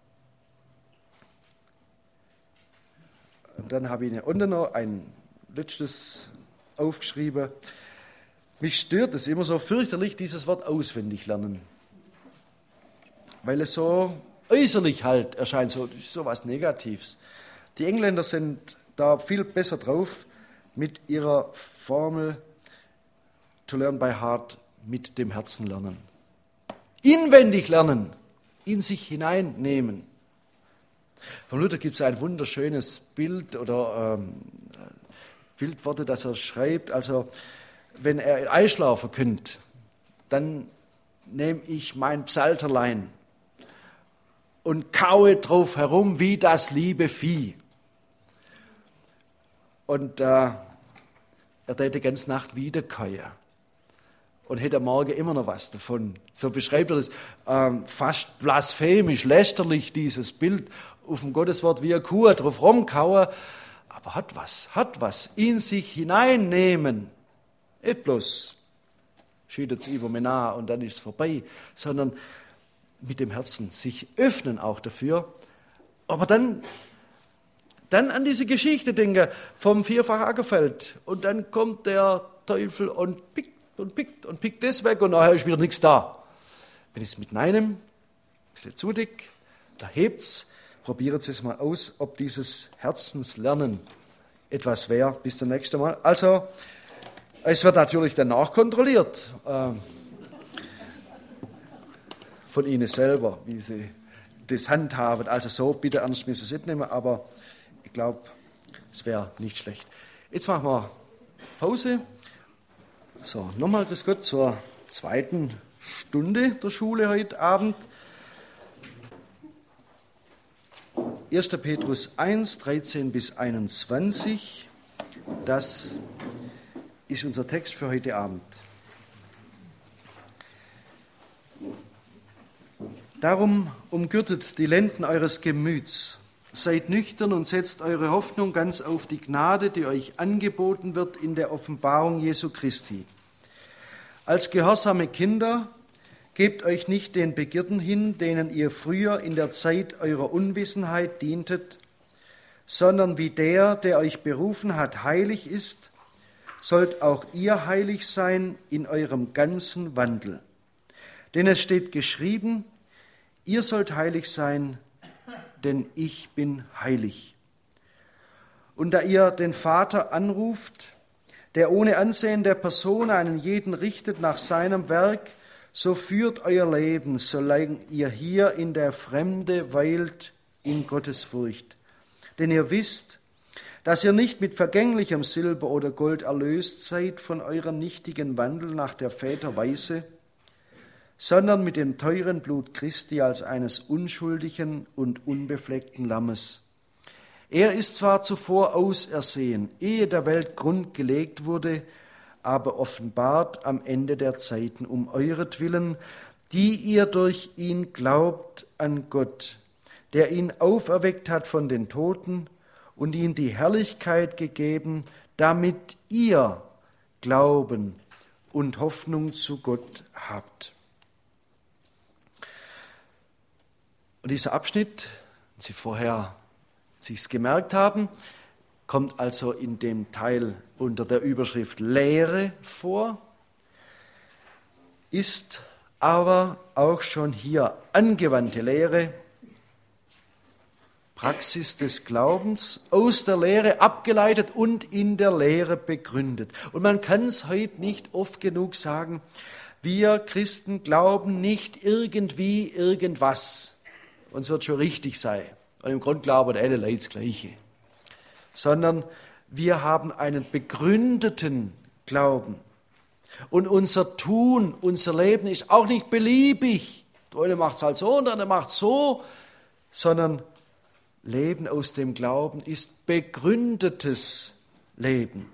Und dann habe ich unten noch ein letztes aufgeschrieben. Mich stört es immer so fürchterlich, dieses Wort auswendig lernen. Weil es so äußerlich halt erscheint, so was Negatives. Die Engländer sind da viel besser drauf mit ihrer Formel to learn by heart, mit dem Herzen lernen. Inwendig lernen, in sich hineinnehmen. Von Luther gibt es ein wunderschönes Bild oder Bildworte, das er schreibt. Also, wenn er einschlafen könnte, dann nehme ich mein Psalterlein und kaue drauf herum wie das liebe Vieh. Und er täte ganz Nacht wieder kauen. Und hätte am Morgen immer noch was davon. So beschreibt er das fast blasphemisch, lästerlich, dieses Bild auf dem Gotteswort wie eine Kuh drauf rumkauen. Aber hat was, in sich hineinnehmen. Nicht bloß schiedet es über mich nach und dann ist es vorbei, sondern mit dem Herzen sich öffnen auch dafür. Aber dann an diese Geschichte denken vom 4-fach Ackerfeld. Und dann kommt der Teufel und pickt das weg und nachher ist wieder nichts da. Wenn ich es mit einem, ein bisschen zu dick, da hebt's, probiert es mal aus, ob dieses Herzenslernen etwas wäre. Bis zum nächsten Mal. Also, es wird natürlich danach kontrolliert von Ihnen selber, wie Sie das handhaben. Also so, bitte ernst müssen Sie es nicht nehmen, aber ich glaube, es wäre nicht schlecht. Jetzt machen wir Pause. So, nochmal grüß Gott zur 2. Stunde der Schule heute Abend. 1. Petrus 1, 13 bis 21. Das ist unser Text für heute Abend. Darum umgürtet die Lenden eures Gemüts. Seid nüchtern und setzt eure Hoffnung ganz auf die Gnade, die euch angeboten wird in der Offenbarung Jesu Christi. Als gehorsame Kinder gebt euch nicht den Begierden hin, denen ihr früher in der Zeit eurer Unwissenheit dientet, sondern wie der euch berufen hat, heilig ist, sollt auch ihr heilig sein in eurem ganzen Wandel. Denn es steht geschrieben, ihr sollt heilig sein, denn ich bin heilig. Und da ihr den Vater anruft, der ohne Ansehen der Person einen jeden richtet nach seinem Werk, so führt euer Leben, solange ihr hier in der Fremde weilt, in Gottesfurcht. Denn ihr wisst, dass ihr nicht mit vergänglichem Silber oder Gold erlöst seid von eurem nichtigen Wandel nach der Väter Weise, sondern mit dem teuren Blut Christi als eines unschuldigen und unbefleckten Lammes. Er ist zwar zuvor ausersehen, ehe der Welt Grund gelegt wurde, aber offenbart am Ende der Zeiten um euretwillen, die ihr durch ihn glaubt an Gott, der ihn auferweckt hat von den Toten und ihm die Herrlichkeit gegeben, damit ihr Glauben und Hoffnung zu Gott habt. Und dieser Abschnitt, den Sie vorher sich's gemerkt haben, kommt also in dem Teil unter der Überschrift Lehre vor, ist aber auch schon hier angewandte Lehre, Praxis des Glaubens, aus der Lehre abgeleitet und in der Lehre begründet. Und man kann es heute nicht oft genug sagen, wir Christen glauben nicht irgendwie irgendwas. Uns wird schon richtig sein. Und im Grunde glauben alle Leute das Gleiche. Sondern wir haben einen begründeten Glauben. Und unser Tun, unser Leben ist auch nicht beliebig. Der eine macht es halt so und der andere macht es so, sondern Leben aus dem Glauben ist begründetes Leben.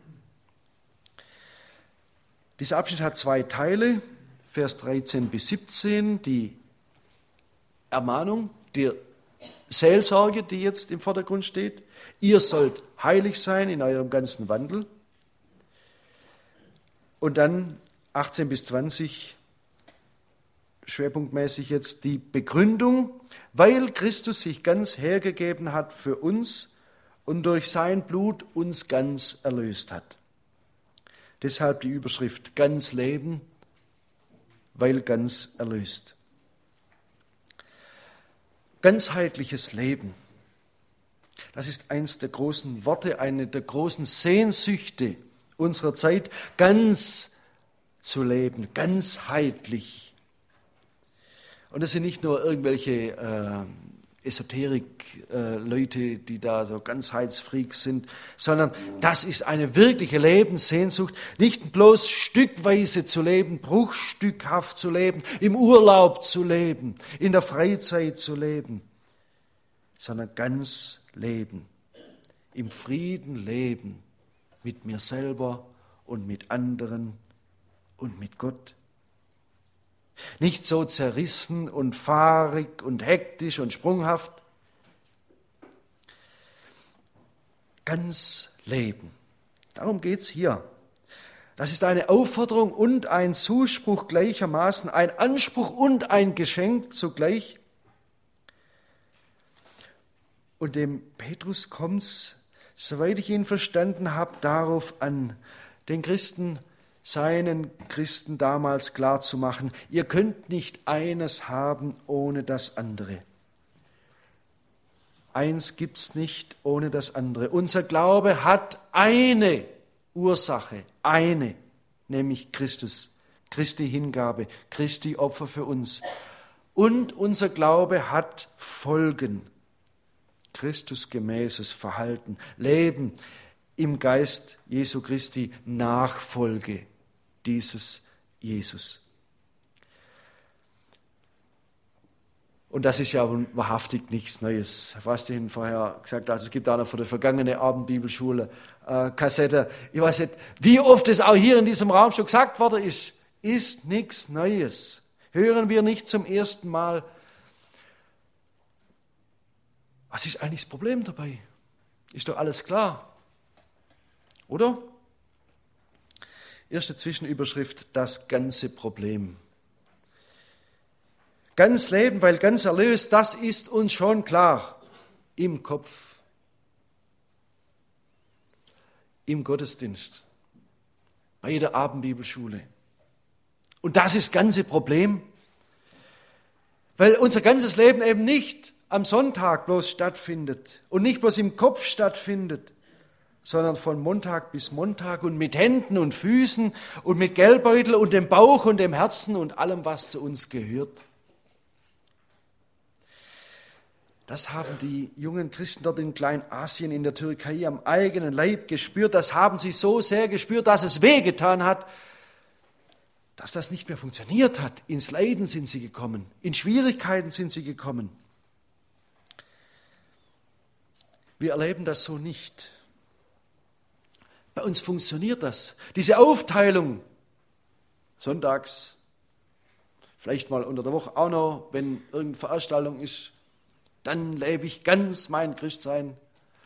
Dieser Abschnitt hat 2 Teile, Vers 13 bis 17, die Ermahnung, die Seelsorge, die jetzt im Vordergrund steht. Ihr sollt heilig sein in eurem ganzen Wandel. Und dann 18 bis 20, schwerpunktmäßig jetzt die Begründung, weil Christus sich ganz hergegeben hat für uns und durch sein Blut uns ganz erlöst hat. Deshalb die Überschrift ganz leben, weil ganz erlöst. Ganzheitliches Leben, das ist eins der großen Worte, eine der großen Sehnsüchte unserer Zeit, ganz zu leben, ganzheitlich. Und das sind nicht nur irgendwelche Esoterik-Leute, die da so Ganzheitsfreaks sind, sondern das ist eine wirkliche Lebenssehnsucht, nicht bloß stückweise zu leben, bruchstückhaft zu leben, im Urlaub zu leben, in der Freizeit zu leben, sondern ganz leben, im Frieden leben, mit mir selber und mit anderen und mit Gott. Nicht so zerrissen und fahrig und hektisch und sprunghaft. Ganz leben. Darum geht es hier. Das ist eine Aufforderung und ein Zuspruch gleichermaßen, ein Anspruch und ein Geschenk zugleich. Und dem Petrus kommt es, soweit ich ihn verstanden habe, darauf an, den Christen, seinen Christen damals klarzumachen, ihr könnt nicht eines haben ohne das andere. Eins gibt's nicht ohne das andere. Unser Glaube hat eine Ursache, eine, nämlich Christus, Christi Hingabe, Christi Opfer für uns. Und unser Glaube hat Folgen. Christusgemäßes Verhalten, Leben im Geist Jesu Christi, Nachfolge dieses Jesus. Und das ist ja wahrhaftig nichts Neues. Was ich Ihnen vorher gesagt habe, also es gibt auch noch von der vergangenen Abendbibelschule Kassette. Ich weiß nicht, wie oft es auch hier in diesem Raum schon gesagt worden ist nichts Neues. Hören wir nicht zum ersten Mal. Was ist eigentlich das Problem dabei? Ist doch alles klar, oder? Erste Zwischenüberschrift, das ganze Problem. Ganz leben, weil ganz erlöst, das ist uns schon klar. Im Kopf, im Gottesdienst, bei der Abendbibelschule. Und das ist das ganze Problem, weil unser ganzes Leben eben nicht am Sonntag bloß stattfindet und nicht bloß im Kopf stattfindet, sondern von Montag bis Montag und mit Händen und Füßen und mit Geldbeutel und dem Bauch und dem Herzen und allem, was zu uns gehört. Das haben die jungen Christen dort in Kleinasien, in der Türkei am eigenen Leib gespürt. Das haben sie so sehr gespürt, dass es wehgetan hat, dass das nicht mehr funktioniert hat. Ins Leiden sind sie gekommen, in Schwierigkeiten sind sie gekommen. Wir erleben das so nicht. Bei uns funktioniert das. Diese Aufteilung, sonntags, vielleicht mal unter der Woche auch noch, wenn irgendeine Veranstaltung ist, dann lebe ich ganz mein Christsein.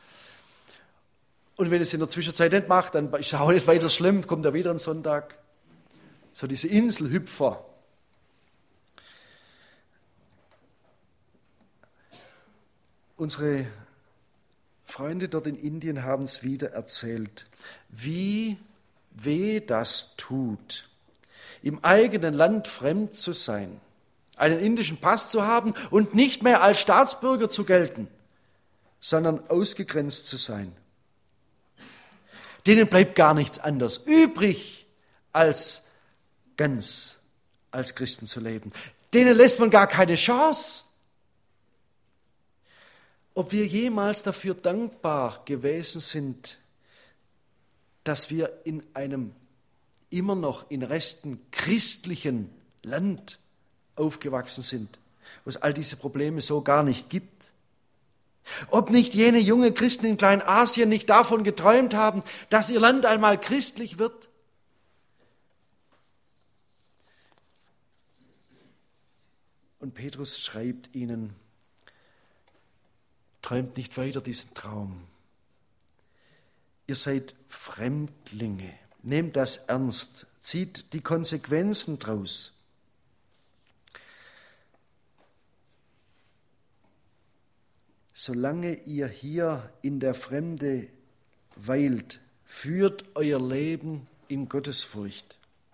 Und wenn es in der Zwischenzeit nicht macht, dann ist es auch nicht weiter schlimm, kommt ja wieder ein Sonntag. So diese Inselhüpfer. Unsere Freunde dort in Indien haben es wieder erzählt, wie weh das tut, im eigenen Land fremd zu sein, einen indischen Pass zu haben und nicht mehr als Staatsbürger zu gelten, sondern ausgegrenzt zu sein. Denen bleibt gar nichts anderes übrig, als ganz als Christen zu leben. Denen lässt man gar keine Chance. Ob wir jemals dafür dankbar gewesen sind, dass wir in einem immer noch in Resten christlichen Land aufgewachsen sind, wo es all diese Probleme so gar nicht gibt. Ob nicht jene junge Christen in Kleinasien nicht davon geträumt haben, dass ihr Land einmal christlich wird? Und Petrus schreibt ihnen, träumt nicht weiter diesen Traum. Ihr seid Fremdlinge. Nehmt das ernst. Zieht die Konsequenzen draus. Solange ihr hier in der Fremde weilt, führt euer Leben in Gottesfurcht.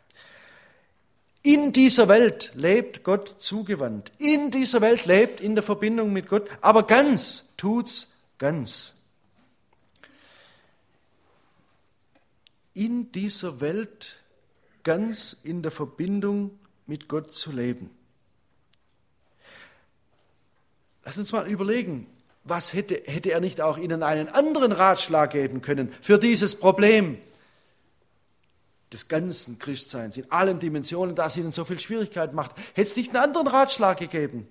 In dieser Welt lebt Gott zugewandt. In dieser Welt lebt in der Verbindung mit Gott, aber ganz tut's ganz. In dieser Welt ganz in der Verbindung mit Gott zu leben. Lass uns mal überlegen, was hätte er nicht auch Ihnen einen anderen Ratschlag geben können für dieses Problem des ganzen Christseins, in allen Dimensionen, das Ihnen so viel Schwierigkeit macht? Hätte es nicht einen anderen Ratschlag gegeben?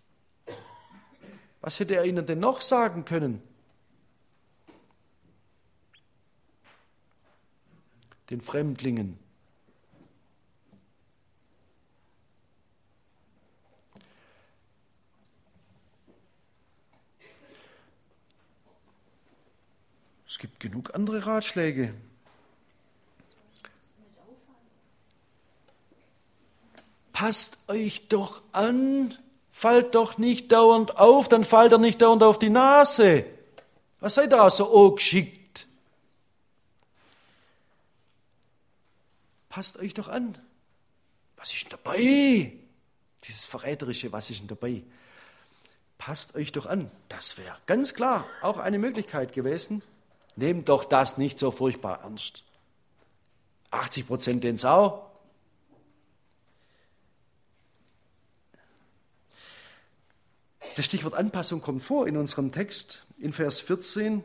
Was hätte er Ihnen denn noch sagen können? Den Fremdlingen. Es gibt genug andere Ratschläge. Passt euch doch an, fallt doch nicht dauernd auf, dann fallt ihr nicht dauernd auf die Nase. Was seid ihr so geschickt? Passt euch doch an. Was ist denn dabei? Dieses Verräterische, was ist denn dabei? Passt euch doch an. Das wäre ganz klar auch eine Möglichkeit gewesen. Nehmt doch das nicht so furchtbar ernst. 80% den Sau. Das Stichwort Anpassung kommt vor in unserem Text, in Vers 14.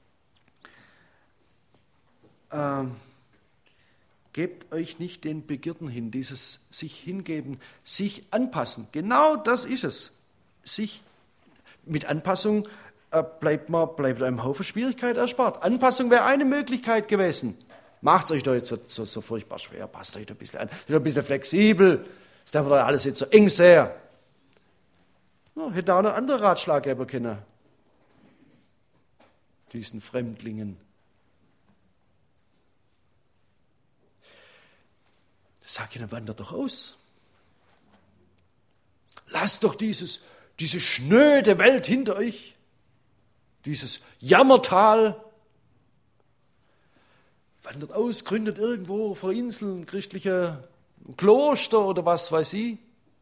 Gebt euch nicht den Begierden hin, dieses sich hingeben, sich anpassen. Genau das ist es. Mit Anpassung bleibt einem Haufen Schwierigkeit erspart. Anpassung wäre eine Möglichkeit gewesen. Macht es euch doch jetzt so furchtbar schwer, passt euch doch ein bisschen an, seid doch ein bisschen flexibel, das darf doch alles jetzt so eng sein. Ja, hätte auch noch einen anderen Ratschlag geben können. Diesen Fremdlingen. Sag ihnen, wandert doch aus. Lasst doch diese schnöde Welt hinter euch. Dieses Jammertal. Wandert aus, gründet irgendwo vor Inseln christliche Kloster oder was weiß ich.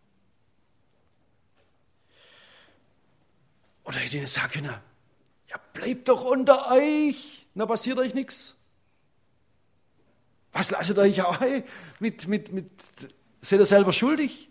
Oder hätte ihnen sagen können, ja, bleibt doch unter euch, da passiert euch nichts. Was lasst euch auch seid ihr selber schuldig?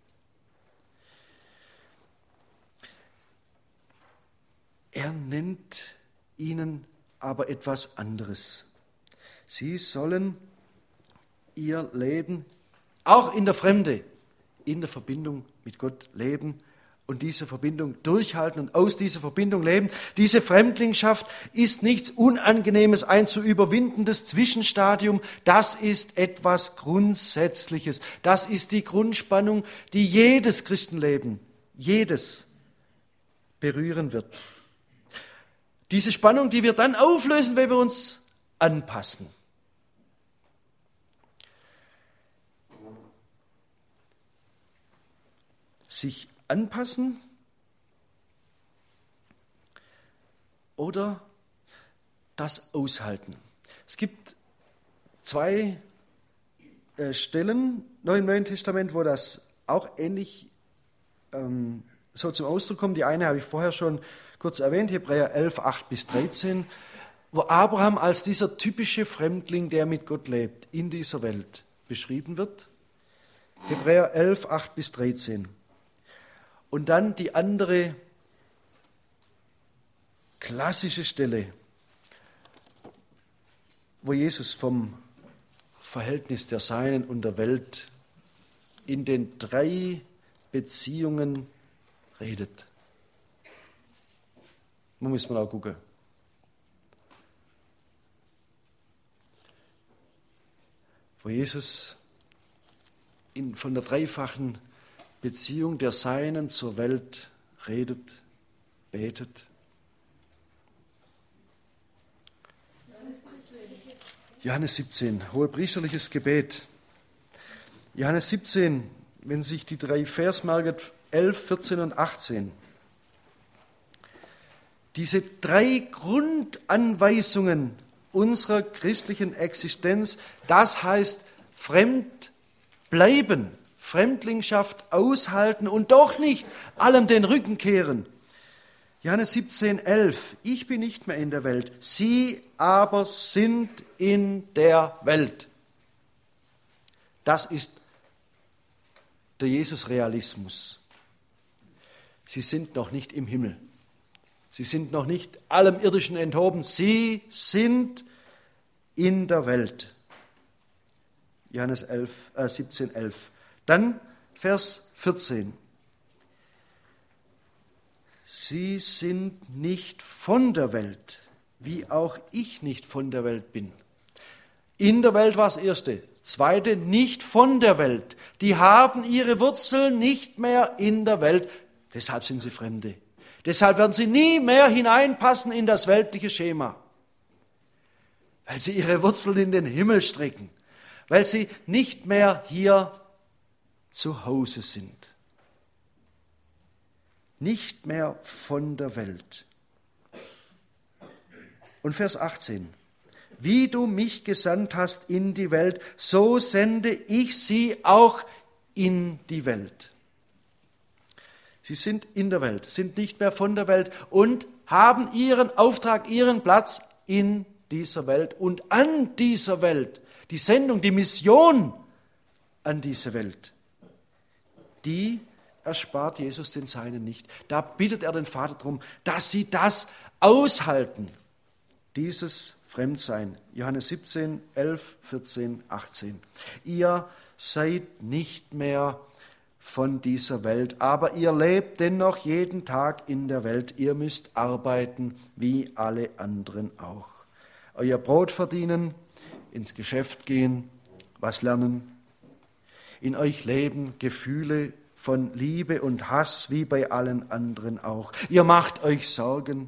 Er nennt ihnen aber etwas anderes. Sie sollen ihr Leben auch in der Fremde, in der Verbindung mit Gott leben und diese Verbindung durchhalten und aus dieser Verbindung leben. Diese Fremdlingschaft ist nichts Unangenehmes, ein zu überwindendes Zwischenstadium. Das ist etwas Grundsätzliches. Das ist die Grundspannung, die jedes Christenleben, jedes berühren wird. Diese Spannung, die wir dann auflösen, wenn wir uns anpassen. Sich anpassen oder das aushalten. Es gibt zwei Stellen im Neuen Testament, wo das auch ähnlich so zum Ausdruck kommt. Die eine habe ich vorher schon kurz erwähnt, Hebräer 11, 8-13, wo Abraham als dieser typische Fremdling, der mit Gott lebt, in dieser Welt beschrieben wird. Hebräer 11, 8-13. Und dann die andere klassische Stelle, wo Jesus vom Verhältnis der Seinen und der Welt in den 3 Beziehungen redet. Da muss man auch gucken. Wo Jesus von der dreifachen Beziehung der Seinen zur Welt redet, betet. Johannes 17, hohepriesterliches Gebet. Johannes 17, wenn sich die 3 Versmerken, 11, 14 und 18. Diese 3 Grundanweisungen unserer christlichen Existenz, das heißt fremd bleiben, Fremdlingschaft aushalten und doch nicht allem den Rücken kehren. Johannes 17, 11. Ich bin nicht mehr in der Welt, sie aber sind in der Welt. Das ist der Jesus-Realismus. Sie sind noch nicht im Himmel. Sie sind noch nicht allem Irdischen enthoben. Sie sind in der Welt. Johannes 17, 11. Dann Vers 14. Sie sind nicht von der Welt, wie auch ich nicht von der Welt bin. In der Welt war das Erste. Zweite, nicht von der Welt. Die haben ihre Wurzeln nicht mehr in der Welt. Deshalb sind sie Fremde. Deshalb werden sie nie mehr hineinpassen in das weltliche Schema. Weil sie ihre Wurzeln in den Himmel strecken. Weil sie nicht mehr hier zu Hause sind. Nicht mehr von der Welt. Und Vers 18. Wie du mich gesandt hast in die Welt, so sende ich sie auch in die Welt. Sie sind in der Welt, sind nicht mehr von der Welt und haben ihren Auftrag, ihren Platz in dieser Welt und an dieser Welt. Die Sendung, die Mission an diese Welt, die erspart Jesus den Seinen nicht. Da bittet er den Vater darum, dass sie das aushalten, dieses Fremdsein. Johannes 17, 11, 14, 18. Ihr seid nicht mehr von dieser Welt, aber ihr lebt dennoch jeden Tag in der Welt. Ihr müsst arbeiten, wie alle anderen auch. Euer Brot verdienen, ins Geschäft gehen, was lernen. In euch leben Gefühle von Liebe und Hass, wie bei allen anderen auch. Ihr macht euch Sorgen.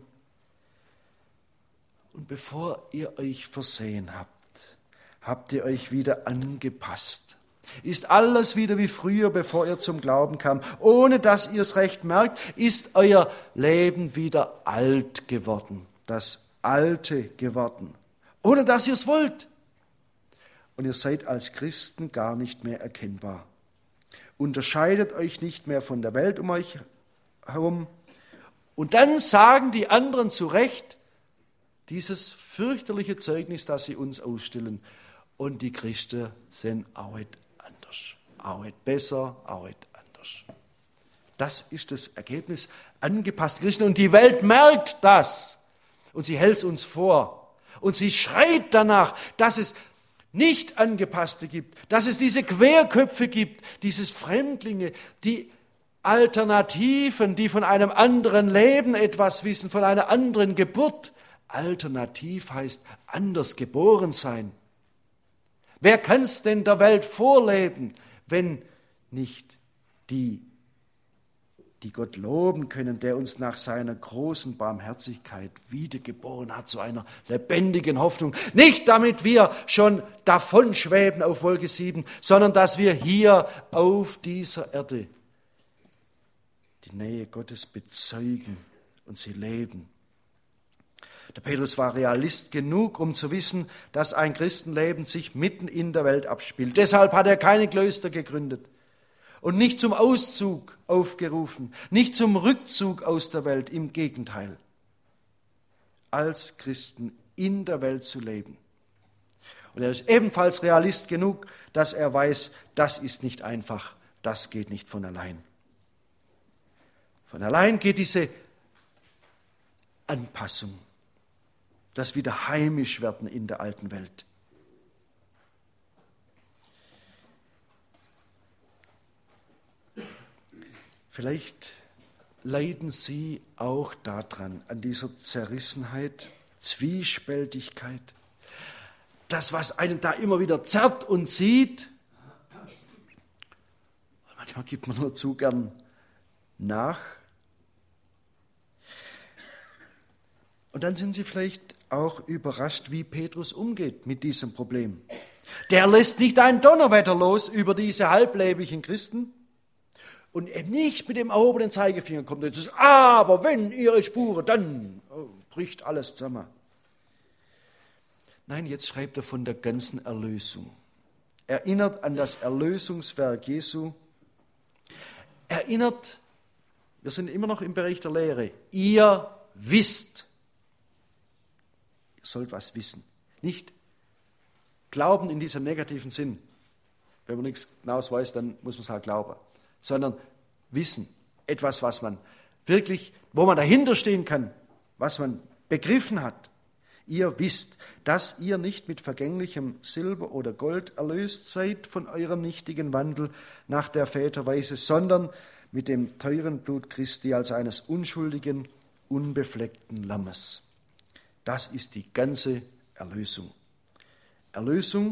Und bevor ihr euch versehen habt, habt ihr euch wieder angepasst. Ist alles wieder wie früher, bevor ihr zum Glauben kam. Ohne dass ihr es recht merkt, ist euer Leben wieder alt geworden. Das Alte geworden. Ohne dass ihr es wollt. Und ihr seid als Christen gar nicht mehr erkennbar. Unterscheidet euch nicht mehr von der Welt um euch herum. Und dann sagen die anderen zu Recht, dieses fürchterliche Zeugnis, das sie uns ausstellen. Und die Christen sind auch anders. Auch besser, auch anders. Das ist das Ergebnis angepasster Christen. Und die Welt merkt das. Und sie hält es uns vor. Und sie schreit danach, dass es nicht Angepasste gibt, dass es diese Querköpfe gibt, dieses Fremdlinge, die Alternativen, die von einem anderen Leben etwas wissen, von einer anderen Geburt. Alternativ heißt anders geboren sein. Wer kann es denn der Welt vorleben, wenn nicht die Gott loben können, der uns nach seiner großen Barmherzigkeit wiedergeboren hat zu einer lebendigen Hoffnung. Nicht damit wir schon davonschweben auf Wolke 7, sondern dass wir hier auf dieser Erde die Nähe Gottes bezeugen und sie leben. Der Petrus war Realist genug, um zu wissen, dass ein Christenleben sich mitten in der Welt abspielt. Deshalb hat er keine Klöster gegründet und nicht zum Auszug aufgerufen, nicht zum Rückzug aus der Welt, im Gegenteil. Als Christen in der Welt zu leben. Und er ist ebenfalls Realist genug, dass er weiß, das ist nicht einfach, das geht nicht von allein. Von allein geht diese Anpassung. das wieder heimisch werden in der alten Welt. Vielleicht leiden Sie auch daran, an dieser Zerrissenheit, Zwiespältigkeit, das, was einen da immer wieder zerrt und zieht. Manchmal gibt man nur zu gern nach. Und dann sind Sie vielleicht auch überrascht, wie Petrus umgeht mit diesem Problem. Der lässt nicht ein Donnerwetter los über diese halblebigen Christen und eben nicht mit dem erhobenen Zeigefinger kommt. Und sagt, aber wenn ihre Spuren, dann bricht alles zusammen. Nein, jetzt schreibt er von der ganzen Erlösung. Erinnert an das Erlösungswerk Jesu. Erinnert, wir sind immer noch im Bereich der Lehre, ihr wisst. Ihr sollt was wissen. Nicht glauben in diesem negativen Sinn. Wenn man nichts Genaues weiß, dann muss man es halt glauben. Sondern wissen. Etwas, was man wirklich, wo man dahinter stehen kann, was man begriffen hat. Ihr wisst, dass ihr nicht mit vergänglichem Silber oder Gold erlöst seid von eurem nichtigen Wandel nach der Väterweise, sondern mit dem teuren Blut Christi als eines unschuldigen, unbefleckten Lammes. Das ist die ganze Erlösung. Erlösung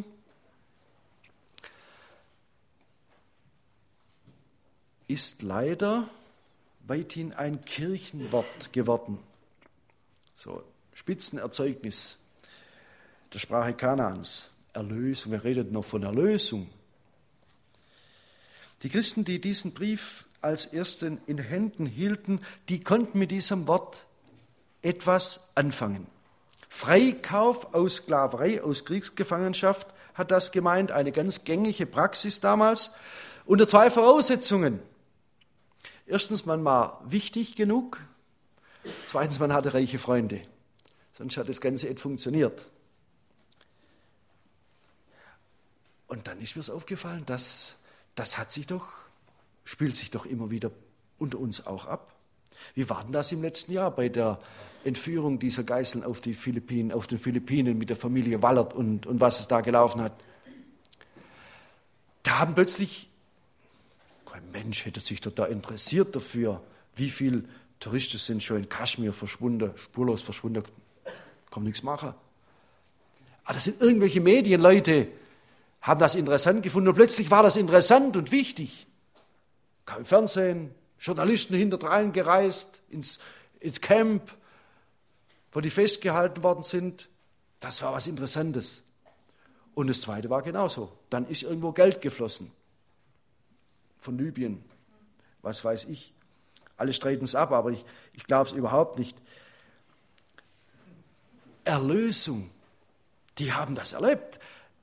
ist leider weithin ein Kirchenwort geworden. So Spitzenerzeugnis der Sprache Kanaans. Erlösung, wer redet noch von Erlösung? Die Christen, die diesen Brief als ersten in Händen hielten, die konnten mit diesem Wort etwas anfangen. Freikauf aus Sklaverei, aus Kriegsgefangenschaft hat das gemeint, eine ganz gängige Praxis damals, unter zwei Voraussetzungen. Erstens, man war wichtig genug. Zweitens, man hatte reiche Freunde. Sonst hat das Ganze nicht funktioniert. Und dann ist mir aufgefallen, das spielt sich doch immer wieder unter uns auch ab. Wie war denn das im letzten Jahr bei der Entführung dieser Geiseln auf den Philippinen mit der Familie Wallert und was es da gelaufen hat? Da haben plötzlich, kein Mensch hätte sich doch da interessiert dafür, wie viele Touristen sind schon in Kaschmir verschwunden, spurlos verschwunden, kann nichts machen. Aber das sind irgendwelche Medienleute, haben das interessant gefunden und plötzlich war das interessant und wichtig. Kam im Fernsehen, Journalisten hinterdrein gereist, ins Camp, wo die festgehalten worden sind. Das war was Interessantes. Und das Zweite war genauso. Dann ist irgendwo Geld geflossen. Von Libyen, was weiß ich. Alle streiten es ab, aber ich glaube es überhaupt nicht. Erlösung, die haben das erlebt.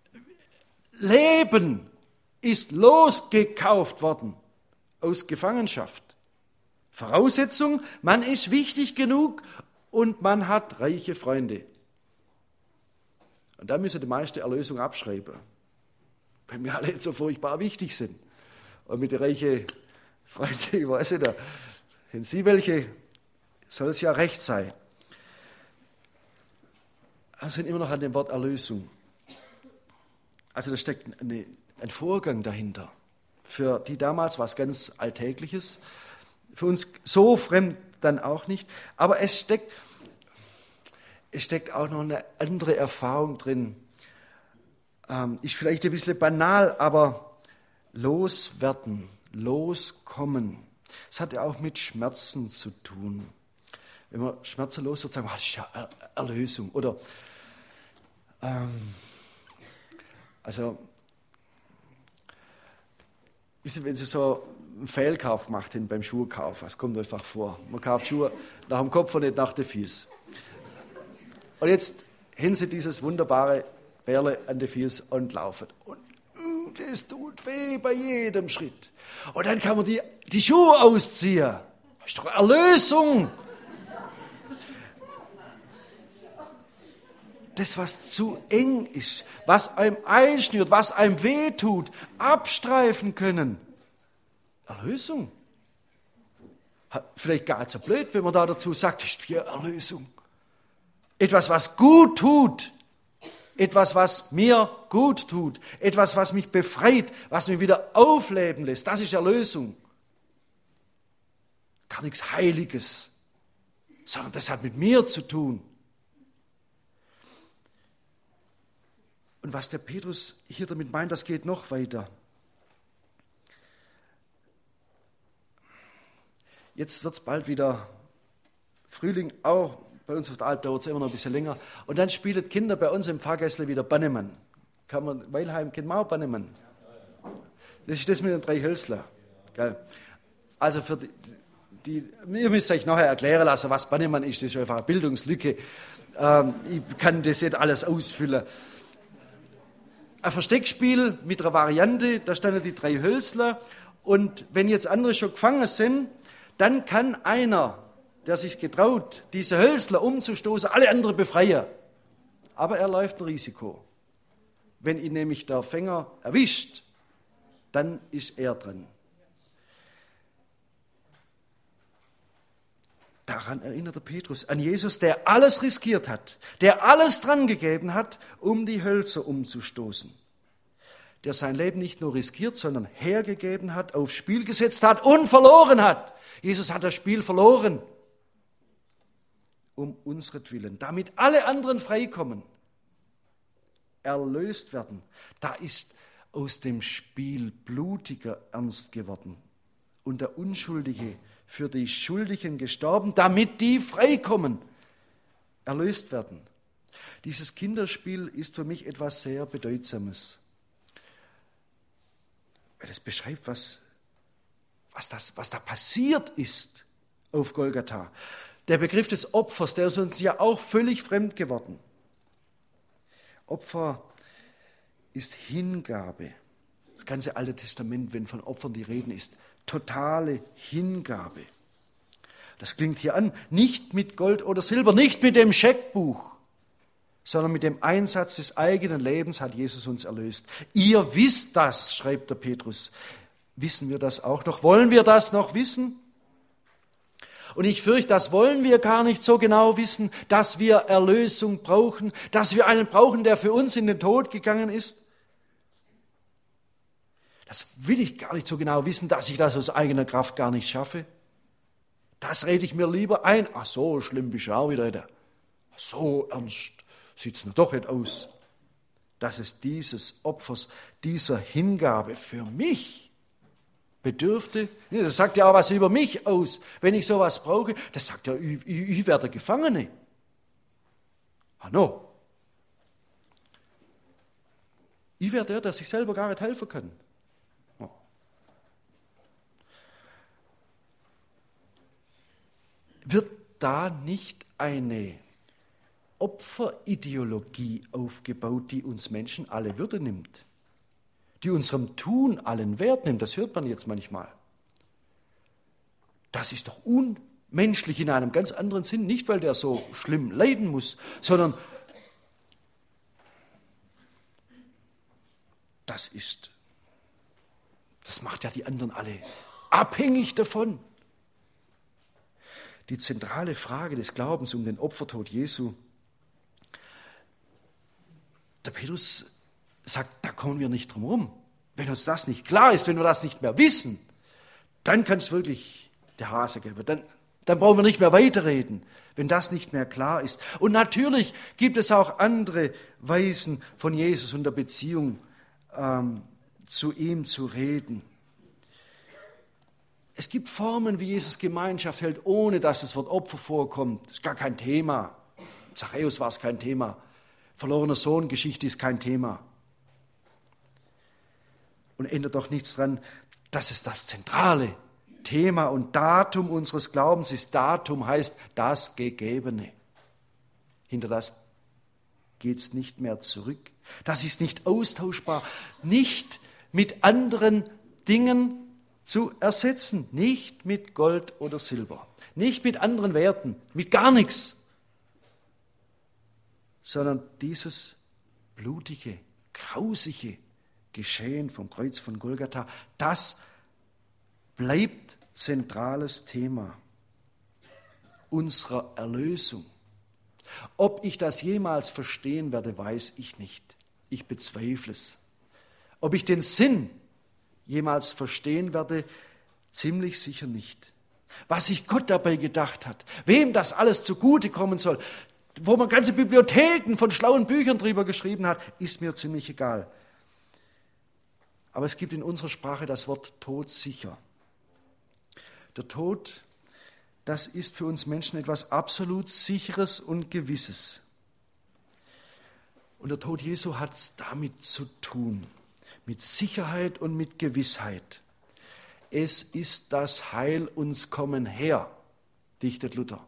Leben ist losgekauft worden aus Gefangenschaft. Voraussetzung, man ist wichtig genug und man hat reiche Freunde. Und da müssen die meiste Erlösung abschreiben, wenn wir alle jetzt so furchtbar wichtig sind. Und mit den reichen Freunden, ich weiß nicht, wenn Sie welche, soll es ja recht sein. Wir sind immer noch an dem Wort Erlösung. Also da steckt ein Vorgang dahinter. Für die damals war es ganz Alltägliches. Für uns so fremd dann auch nicht. Aber es steckt auch noch eine andere Erfahrung drin. Ist vielleicht ein bisschen banal, aber loswerden, loskommen. Es hat ja auch mit Schmerzen zu tun. Wenn man schmerzenlos wird, sagen wir, das ist ja Erlösung. Oder wenn Sie so einen Fehlkauf gemacht haben beim Schuhkauf, was kommt einfach vor? Man kauft Schuhe nach dem Kopf und nicht nach den Füßen. Und jetzt haben Sie dieses wunderbare Bärle an den Füßen und laufen. Und das tut weh bei jedem Schritt. Und dann kann man die Schuhe ausziehen. Das ist doch Erlösung. Das, was zu eng ist, was einem einschnürt, was einem wehtut, abstreifen können. Erlösung. Vielleicht gar nicht so blöd, wenn man da dazu sagt, das ist für Erlösung. etwas, was gut tut, etwas, was mir gut tut, etwas, was mich befreit, was mich wieder aufleben lässt. Das ist Erlösung. Gar nichts Heiliges, sondern das hat mit mir zu tun. Und was der Petrus hier damit meint, das geht noch weiter. Jetzt wird es bald wieder Frühling, auch bei uns auf der Alp dauert es immer noch ein bisschen länger. Und dann spielen Kinder bei uns im Pfarrgässle wieder Bannemann. Kann man, Weilheim kennt man auch Bannemann. Das ist das mit den 3 Hölzler. Geil. Also für ihr müsst euch nachher erklären lassen, was Bannemann ist. Das ist einfach eine Bildungslücke. Ich kann das nicht alles ausfüllen. Ein Versteckspiel mit einer Variante, da standen die 3 Hölzler. Und wenn jetzt andere schon gefangen sind, dann kann einer, der sich getraut, diese Hölzler umzustoßen, alle anderen befreien. Aber er läuft ein Risiko. Wenn ihn nämlich der Fänger erwischt, dann ist er dran. Daran erinnert der Petrus, an Jesus, der alles riskiert hat, der alles dran gegeben hat, um die Hölzer umzustoßen. Der sein Leben nicht nur riskiert, sondern hergegeben hat, aufs Spiel gesetzt hat und verloren hat. Jesus hat das Spiel verloren, um unsretwillen, damit alle anderen freikommen, erlöst werden. Da ist aus dem Spiel blutiger Ernst geworden und der Unschuldige für die Schuldigen gestorben, damit die freikommen, erlöst werden. Dieses Kinderspiel ist für mich etwas sehr Bedeutsames, weil es beschreibt, was da passiert ist auf Golgatha. Der Begriff des Opfers, der ist uns ja auch völlig fremd geworden. Opfer ist Hingabe. Das ganze Alte Testament, wenn von Opfern die Rede ist, totale Hingabe. Das klingt hier an, nicht mit Gold oder Silber, nicht mit dem Scheckbuch, sondern mit dem Einsatz des eigenen Lebens hat Jesus uns erlöst. Ihr wisst das, schreibt der Petrus. Wissen wir das auch noch? Wollen wir das noch wissen? Und ich fürchte, das wollen wir gar nicht so genau wissen, dass wir Erlösung brauchen, dass wir einen brauchen, der für uns in den Tod gegangen ist. Das will ich gar nicht so genau wissen, dass ich das aus eigener Kraft gar nicht schaffe. Das rede ich mir lieber ein. Ach so, schlimm bist du auch wieder. So ernst sieht es doch nicht aus, dass es dieses Opfers, dieser Hingabe für mich bedürfte. Das sagt ja auch was über mich aus, wenn ich sowas brauche. Das sagt ja, ich werde Gefangene. Hallo. Ich wäre der sich selber gar nicht helfen kann. Wird da nicht eine Opferideologie aufgebaut, die uns Menschen alle Würde nimmt, die unserem Tun allen Wert nimmt? Das hört man jetzt manchmal. Das ist doch unmenschlich in einem ganz anderen Sinn, nicht weil der so schlimm leiden muss, sondern das macht ja die anderen alle abhängig davon. Die zentrale Frage des Glaubens um den Opfertod Jesu, der Petrus sagt, da kommen wir nicht drum herum. Wenn uns das nicht klar ist, wenn wir das nicht mehr wissen, dann kann es wirklich der Hase geben. Dann brauchen wir nicht mehr weiterreden, wenn das nicht mehr klar ist. Und natürlich gibt es auch andere Weisen von Jesus und der Beziehung zu ihm zu reden. Es gibt Formen, wie Jesus Gemeinschaft hält, ohne dass das Wort Opfer vorkommt. Das ist gar kein Thema. Zachäus war es kein Thema. Verlorener Sohn-Geschichte ist kein Thema. Und ändert doch nichts daran, dass es das zentrale Thema und Datum unseres Glaubens ist. Datum heißt das Gegebene. Hinter das geht es nicht mehr zurück. Das ist nicht austauschbar, nicht mit anderen Dingen zu ersetzen, nicht mit Gold oder Silber, nicht mit anderen Werten, mit gar nichts, sondern dieses blutige, grausige Geschehen vom Kreuz von Golgatha, das bleibt zentrales Thema unserer Erlösung. Ob ich das jemals verstehen werde, weiß ich nicht. Ich bezweifle es. Ob ich den Sinn jemals verstehen werde, ziemlich sicher nicht. Was sich Gott dabei gedacht hat, wem das alles zugutekommen soll, wo man ganze Bibliotheken von schlauen Büchern drüber geschrieben hat, ist mir ziemlich egal. Aber es gibt in unserer Sprache das Wort todsicher. Der Tod, das ist für uns Menschen etwas absolut Sicheres und Gewisses. Und der Tod Jesu hat es damit zu tun, mit Sicherheit und mit Gewissheit. Es ist das Heil uns kommen her, dichtet Luther.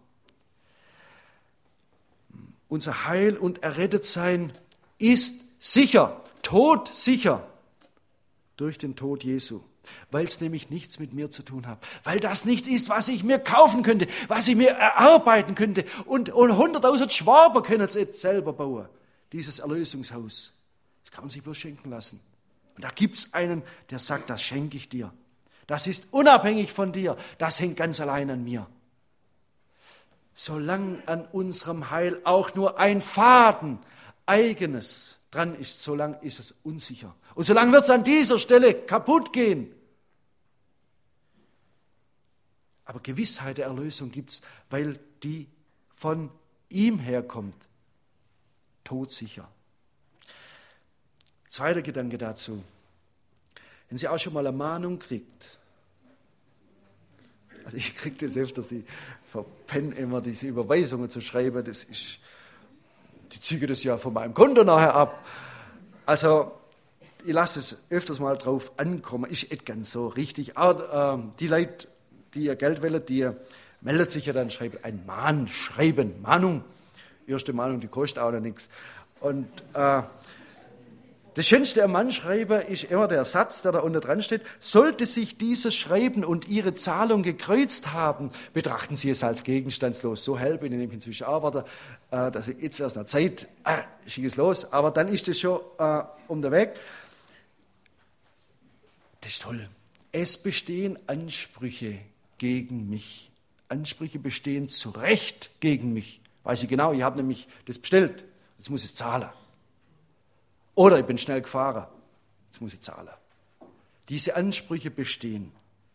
Unser Heil und Errettetsein ist sicher, todsicher durch den Tod Jesu, weil es nämlich nichts mit mir zu tun hat, weil das nichts ist, was ich mir kaufen könnte, was ich mir erarbeiten könnte und 100.000 Schwaber können es jetzt selber bauen, dieses Erlösungshaus. Das kann man sich bloß schenken lassen. Und da gibt es einen, der sagt, das schenke ich dir. Das ist unabhängig von dir, das hängt ganz allein an mir. Solange an unserem Heil auch nur ein Faden eigenes dran ist, solange ist es unsicher. Und solange wird es an dieser Stelle kaputt gehen. Aber Gewissheit der Erlösung gibt es, weil die von ihm herkommt. Todsicher. Zweiter Gedanke dazu. Wenn Sie auch schon mal eine Mahnung kriegt, also ich kriege das öfter, Sie verpennen immer diese Überweisungen zu schreiben, die ziehen das ja von meinem Konto nachher ab. Also ich lasse es öfters mal drauf ankommen, ist nicht ganz so richtig. Aber die Leute, die ihr Geld wollen, die meldet sich ja dann, schreiben ein Mahnschreiben, Mahnung. Erste Mahnung, die kostet auch noch nichts. Und das Schönste am Mahnschreiben ist immer der Satz, der da unten dran steht: Sollte sich dieses Schreiben und Ihre Zahlung gekreuzt haben, betrachten Sie es als gegenstandslos. So hell bin ich nämlich inzwischen auch, dass jetzt wäre es noch Zeit, schicke es los, aber dann ist es schon um den Weg. Das ist toll. Es bestehen Ansprüche gegen mich. Ansprüche bestehen zu Recht gegen mich. Weiß ich genau, ich habe nämlich das bestellt, jetzt muss ich es zahlen. Oder ich bin schnell gefahren, jetzt muss ich zahlen. Diese Ansprüche bestehen.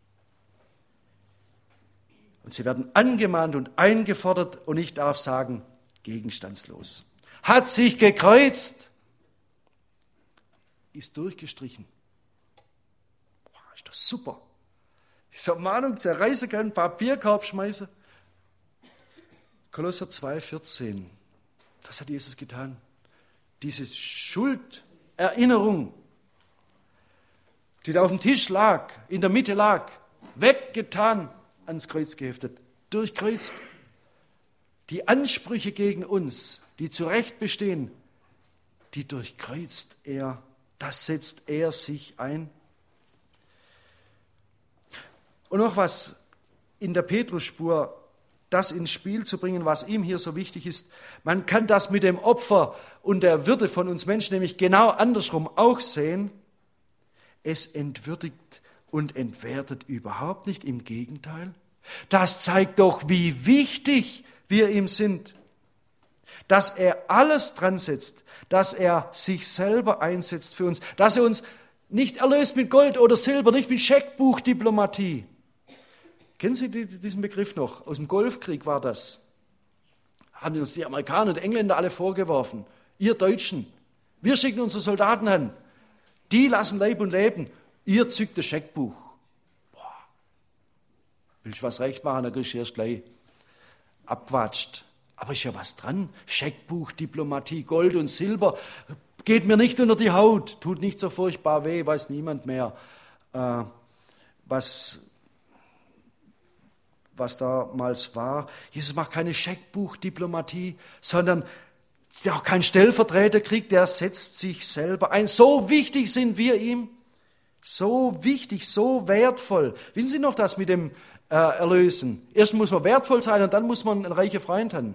Und sie werden angemahnt und eingefordert und ich darf sagen, gegenstandslos. Hat sich gekreuzt, ist durchgestrichen. Boah, ist doch super. Diese Mahnung zerreißen kann, Papierkorb schmeißen. Kolosser 2,14, das hat Jesus getan. Diese Schulderinnerung, die da auf dem Tisch lag, in der Mitte lag, weggetan, ans Kreuz geheftet, durchkreuzt. Die Ansprüche gegen uns, die zu Recht bestehen, die durchkreuzt er, das setzt er sich ein. Und noch was in der Petrusspur, das ins Spiel zu bringen, was ihm hier so wichtig ist. Man kann das mit dem Opfer und der Würde von uns Menschen nämlich genau andersrum auch sehen. Es entwürdigt und entwertet überhaupt nicht, im Gegenteil. Das zeigt doch, wie wichtig wir ihm sind. Dass er alles dran setzt, dass er sich selber einsetzt für uns, dass er uns nicht erlöst mit Gold oder Silber, nicht mit Scheckbuchdiplomatie. Kennen Sie diesen Begriff noch? Aus dem Golfkrieg war das. Haben uns die Amerikaner und Engländer alle vorgeworfen. Ihr Deutschen, wir schicken unsere Soldaten an. Die lassen Leib und Leben. Ihr zückt das Scheckbuch. Boah. Willst du was recht machen, dann kriegst du erst gleich abquatscht. Aber ist ja was dran. Scheckbuch, Diplomatie, Gold und Silber. Geht mir nicht unter die Haut. Tut nicht so furchtbar weh, weiß niemand mehr, was damals war. Jesus macht keine Scheckbuchdiplomatie, sondern auch kein Stellvertreterkrieg, der setzt sich selber ein. So wichtig sind wir ihm, so wichtig, so wertvoll. Wissen Sie noch das mit dem Erlösen? Erst muss man wertvoll sein und dann muss man einen reichen Freund haben.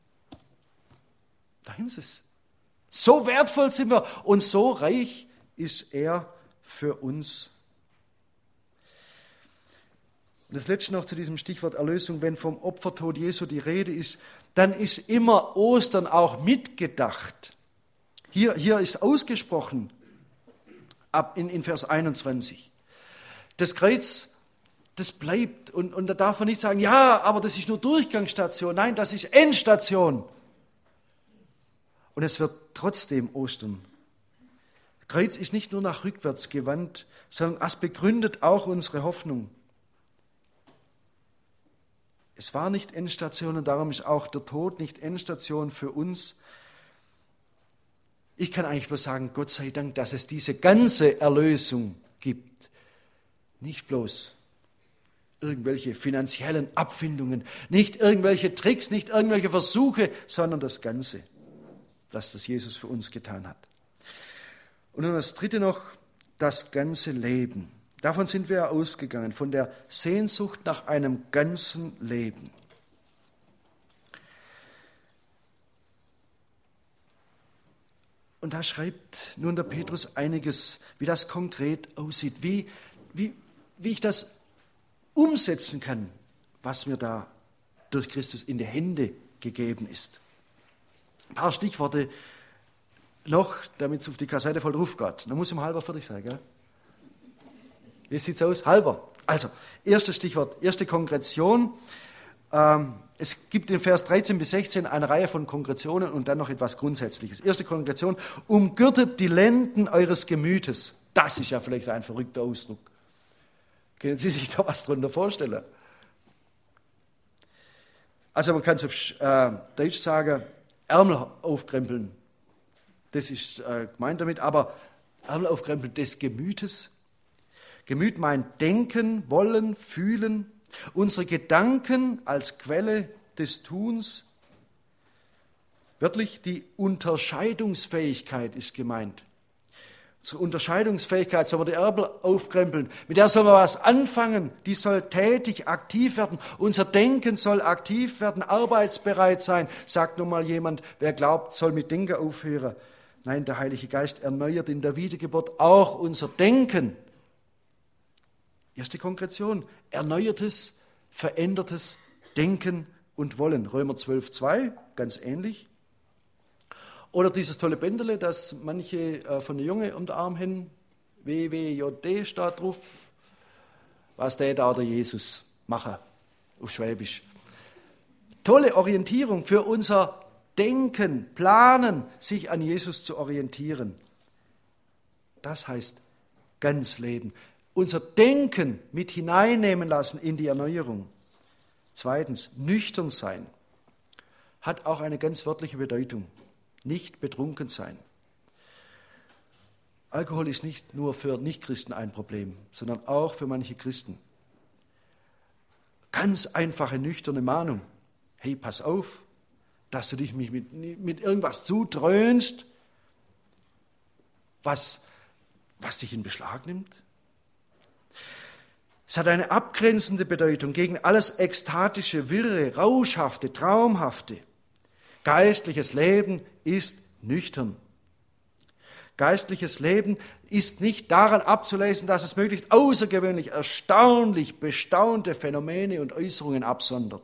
Dahin ist es. So wertvoll sind wir und so reich ist er für uns. Und das Letzte noch zu diesem Stichwort Erlösung: Wenn vom Opfertod Jesu die Rede ist, dann ist immer Ostern auch mitgedacht. Hier ist ausgesprochen, in Vers 21. Das Kreuz, das bleibt. Und da darf man nicht sagen, ja, aber das ist nur Durchgangsstation. Nein, das ist Endstation. Und es wird trotzdem Ostern. Das Kreuz ist nicht nur nach rückwärts gewandt, sondern es begründet auch unsere Hoffnung. Es war nicht Endstation und darum ist auch der Tod nicht Endstation für uns. Ich kann eigentlich bloß sagen, Gott sei Dank, dass es diese ganze Erlösung gibt. Nicht bloß irgendwelche finanziellen Abfindungen, nicht irgendwelche Tricks, nicht irgendwelche Versuche, sondern das Ganze, das Jesus für uns getan hat. Und dann das Dritte noch, das ganze Leben. Davon sind wir ja ausgegangen, von der Sehnsucht nach einem ganzen Leben. Und da schreibt nun der Petrus einiges, wie das konkret aussieht, wie ich das umsetzen kann, was mir da durch Christus in die Hände gegeben ist. Ein paar Stichworte noch, damit es auf die Kassette voll drauf geht. Da muss ich um 12:30 fertig sein, gell? Wie sieht es aus? Halber. Also, erstes Stichwort, erste Konkretion. Es gibt in Vers 13 bis 16 eine Reihe von Konkretionen und dann noch etwas Grundsätzliches. Erste Konkretion: Umgürtet die Lenden eures Gemütes. Das ist ja vielleicht ein verrückter Ausdruck. Können Sie sich da was drunter vorstellen? Also man kann es auf Deutsch sagen, Ärmel aufkrempeln. Das ist gemeint damit, aber Ärmel aufkrempeln des Gemütes. Gemüt meint Denken, Wollen, Fühlen. Unsere Gedanken als Quelle des Tuns. Wörtlich, die Unterscheidungsfähigkeit ist gemeint. Unsere Unterscheidungsfähigkeit, soll man die Ärmel aufkrempeln, mit der soll man was anfangen, die soll tätig, aktiv werden. Unser Denken soll aktiv werden, arbeitsbereit sein, sagt nun mal jemand, wer glaubt, soll mit Denken aufhören. Nein, der Heilige Geist erneuert in der Wiedergeburt auch unser Denken. Erste Konkretion: erneuertes, verändertes Denken und Wollen. Römer 12,2, ganz ähnlich. Oder dieses tolle Bändele, das manche von den Jungen um den Arm haben, WWJD steht drauf, was der da der Jesus machen, auf Schwäbisch. Tolle Orientierung für unser Denken, Planen, sich an Jesus zu orientieren. Das heißt ganz Leben. Unser Denken mit hineinnehmen lassen in die Erneuerung. Zweitens, nüchtern sein. Hat auch eine ganz wörtliche Bedeutung. Nicht betrunken sein. Alkohol ist nicht nur für Nichtchristen ein Problem, sondern auch für manche Christen. Ganz einfache, nüchterne Mahnung. Hey, pass auf, dass du dich mit irgendwas zudröhnst, was dich in Beschlag nimmt. Es hat eine abgrenzende Bedeutung gegen alles Ekstatische, Wirre, Rauschhafte, Traumhafte. Geistliches Leben ist nüchtern. Geistliches Leben ist nicht daran abzulesen, dass es möglichst außergewöhnlich, erstaunlich, bestaunte Phänomene und Äußerungen absondert.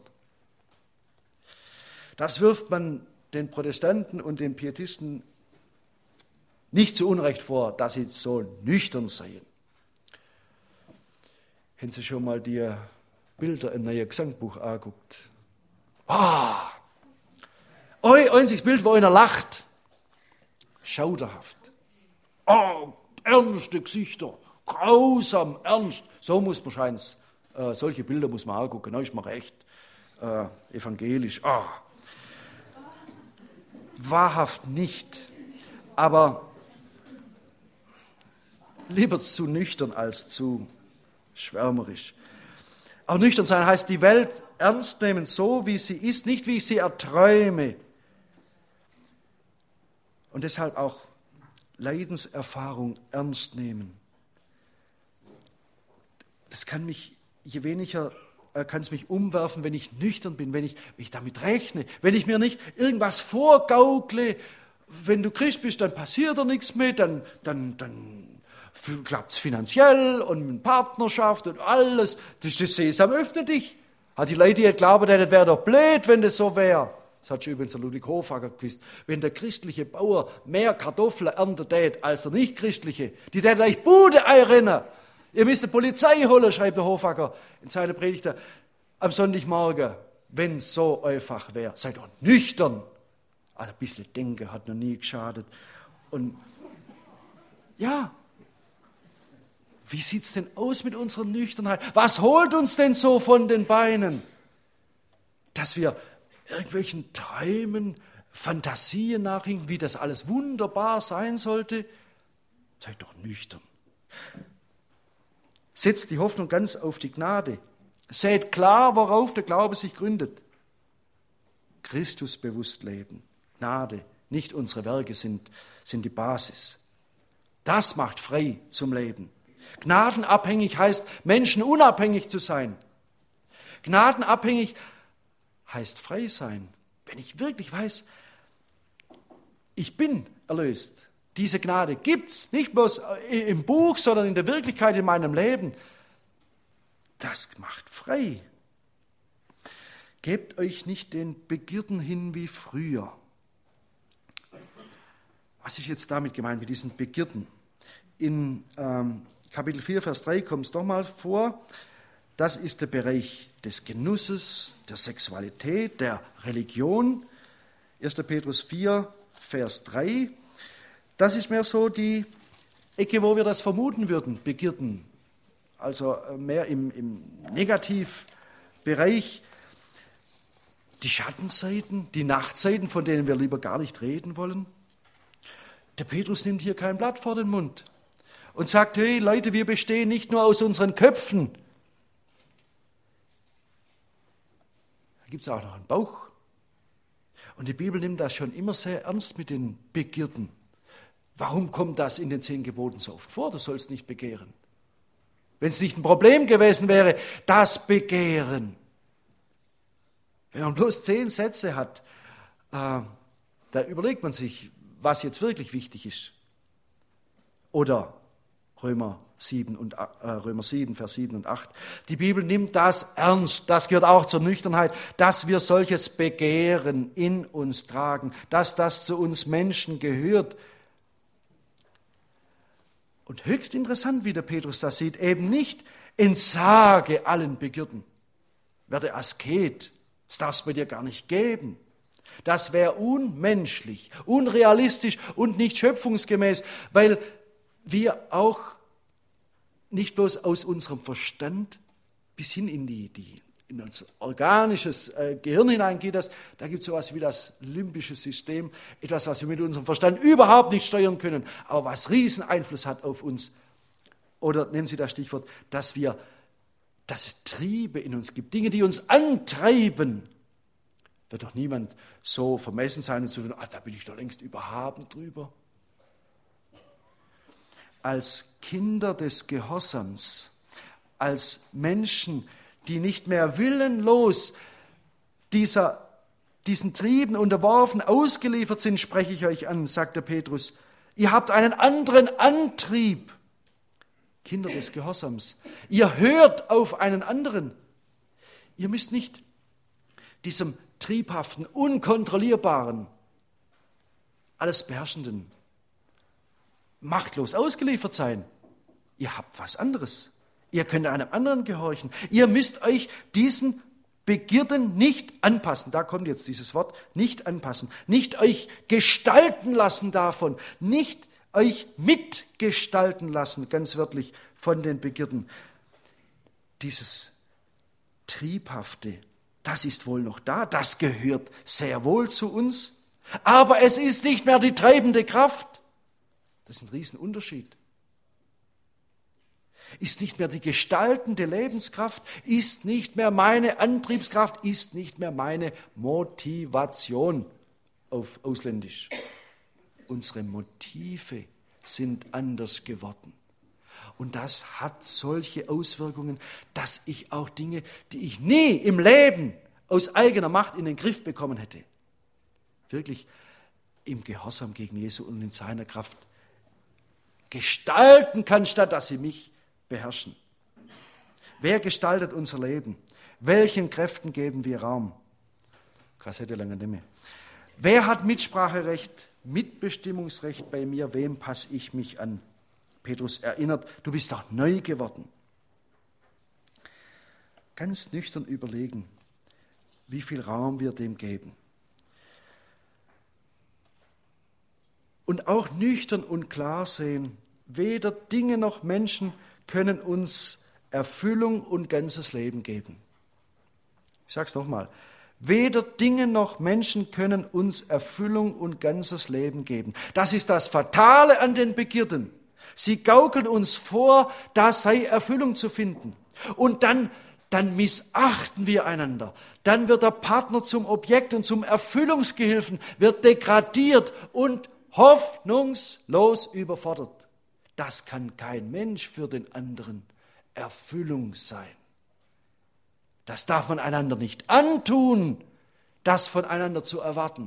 Das wirft man den Protestanten und den Pietisten nicht zu Unrecht vor, dass sie so nüchtern seien. Haben Sie schon mal die Bilder im neuen Gesangbuch angeguckt? Einziges Bild, wo einer lacht. Schauderhaft. Ernste Gesichter. Grausam, ernst. So muss man scheint's. Solche Bilder muss man angucken. Da ist man recht evangelisch. Wahrhaft nicht. Aber lieber zu nüchtern als zu schwärmerisch. Auch nüchtern sein heißt, die Welt ernst nehmen, so wie sie ist, nicht wie ich sie erträume. Und deshalb auch Leidenserfahrung ernst nehmen. Das kann mich, je weniger kann es mich umwerfen, wenn ich nüchtern bin, wenn ich damit rechne, wenn ich mir nicht irgendwas vorgaukle. Wenn du Christ bist, dann passiert da nichts mehr, dann klappt es finanziell und mit Partnerschaft und alles. Das ist das Sesam, öffne dich. Hat die Leute geglaubt, das wäre doch blöd, wenn das so wäre. Das hat schon übrigens der Ludwig Hofacker gewusst. Wenn der christliche Bauer mehr Kartoffeln erntet als der nicht-christliche, die täte gleich Bude einrennen. Ihr müsst die Polizei holen, schreibt der Hofacker in seiner Predigt am Sonntagmorgen, wenn es so einfach wäre. Seid doch nüchtern. Also ein bisschen denken hat noch nie geschadet. Und ja, wie sieht es denn aus mit unserer Nüchternheit? Was holt uns denn so von den Beinen? Dass wir irgendwelchen Träumen, Fantasien nachhängen, wie das alles wunderbar sein sollte? Seid doch nüchtern. Setzt die Hoffnung ganz auf die Gnade. Seht klar, worauf der Glaube sich gründet. Christus bewusst leben. Gnade, nicht unsere Werke sind die Basis. Das macht frei zum Leben. Gnadenabhängig heißt, menschenunabhängig zu sein. Gnadenabhängig heißt frei sein. Wenn ich wirklich weiß, ich bin erlöst. Diese Gnade gibt's nicht bloß im Buch, sondern in der Wirklichkeit in meinem Leben. Das macht frei. Gebt euch nicht den Begierden hin wie früher. Was ist jetzt damit gemeint, mit diesen Begierden? In Kapitel 4, Vers 3 kommt es doch mal vor. Das ist der Bereich des Genusses, der Sexualität, der Religion. 1. Petrus 4, Vers 3. Das ist mehr so die Ecke, wo wir das vermuten würden, Begierden. Also mehr im Negativbereich. Die Schattenseiten, die Nachtseiten, von denen wir lieber gar nicht reden wollen. Der Petrus nimmt hier kein Blatt vor den Mund und sagt, hey Leute, wir bestehen nicht nur aus unseren Köpfen. Da gibt es auch noch einen Bauch. Und die Bibel nimmt das schon immer sehr ernst mit den Begierden. Warum kommt das in den 10 Geboten so oft vor? Du sollst nicht begehren. Wenn es nicht ein Problem gewesen wäre, das Begehren. Wenn man bloß 10 Sätze hat, da überlegt man sich, was jetzt wirklich wichtig ist. Oder Römer 7, Vers 7 und 8. Die Bibel nimmt das ernst. Das gehört auch zur Nüchternheit, dass wir solches Begehren in uns tragen, dass das zu uns Menschen gehört. Und höchst interessant, wie der Petrus das sieht, eben nicht entsage allen Begierden. Werde Asket, das darf es bei dir gar nicht geben. Das wäre unmenschlich, unrealistisch und nicht schöpfungsgemäß, weil wir auch nicht bloß aus unserem Verstand bis hin in unser organisches Gehirn hineingeht, da gibt es sowas wie das limbische System, etwas, was wir mit unserem Verstand überhaupt nicht steuern können, aber was riesen Einfluss hat auf uns. Oder nehmen Sie das Stichwort, dass es Triebe in uns gibt, Dinge, die uns antreiben. Wird doch niemand so vermessen sein und so, da bin ich doch längst überhaben drüber. Als Kinder des Gehorsams, als Menschen, die nicht mehr willenlos diesen Trieben unterworfen, ausgeliefert sind, spreche ich euch an, sagt der Petrus. Ihr habt einen anderen Antrieb, Kinder des Gehorsams. Ihr hört auf einen anderen. Ihr müsst nicht diesem triebhaften, unkontrollierbaren, alles beherrschenden, machtlos ausgeliefert sein. Ihr habt was anderes. Ihr könnt einem anderen gehorchen. Ihr müsst euch diesen Begierden nicht anpassen. Da kommt jetzt dieses Wort, nicht anpassen. Nicht euch gestalten lassen davon. Nicht euch mitgestalten lassen, ganz wörtlich, von den Begierden. Dieses Triebhafte, das ist wohl noch da. Das gehört sehr wohl zu uns. Aber es ist nicht mehr die treibende Kraft. Das ist ein Riesenunterschied. Ist nicht mehr die gestaltende Lebenskraft, ist nicht mehr meine Antriebskraft, ist nicht mehr meine Motivation auf Ausländisch. Unsere Motive sind anders geworden. Und das hat solche Auswirkungen, dass ich auch Dinge, die ich nie im Leben aus eigener Macht in den Griff bekommen hätte, wirklich im Gehorsam gegen Jesu und in seiner Kraft gestalten kann, statt dass sie mich beherrschen. Wer gestaltet unser Leben? Welchen Kräften geben wir Raum? Kassette lange nicht mehr. Wer hat Mitspracherecht, Mitbestimmungsrecht bei mir? Wem passe ich mich an? Petrus erinnert, du bist doch neu geworden. Ganz nüchtern überlegen, wie viel Raum wir dem geben. Und auch nüchtern und klar sehen, weder Dinge noch Menschen können uns Erfüllung und ganzes Leben geben. Ich sage es nochmal. Weder Dinge noch Menschen können uns Erfüllung und ganzes Leben geben. Das ist das Fatale an den Begierden. Sie gaukeln uns vor, da sei Erfüllung zu finden. Und dann missachten wir einander. Dann wird der Partner zum Objekt und zum Erfüllungsgehilfen, wird degradiert und hoffnungslos überfordert. Das kann kein Mensch für den anderen Erfüllung sein. Das darf man einander nicht antun, das voneinander zu erwarten.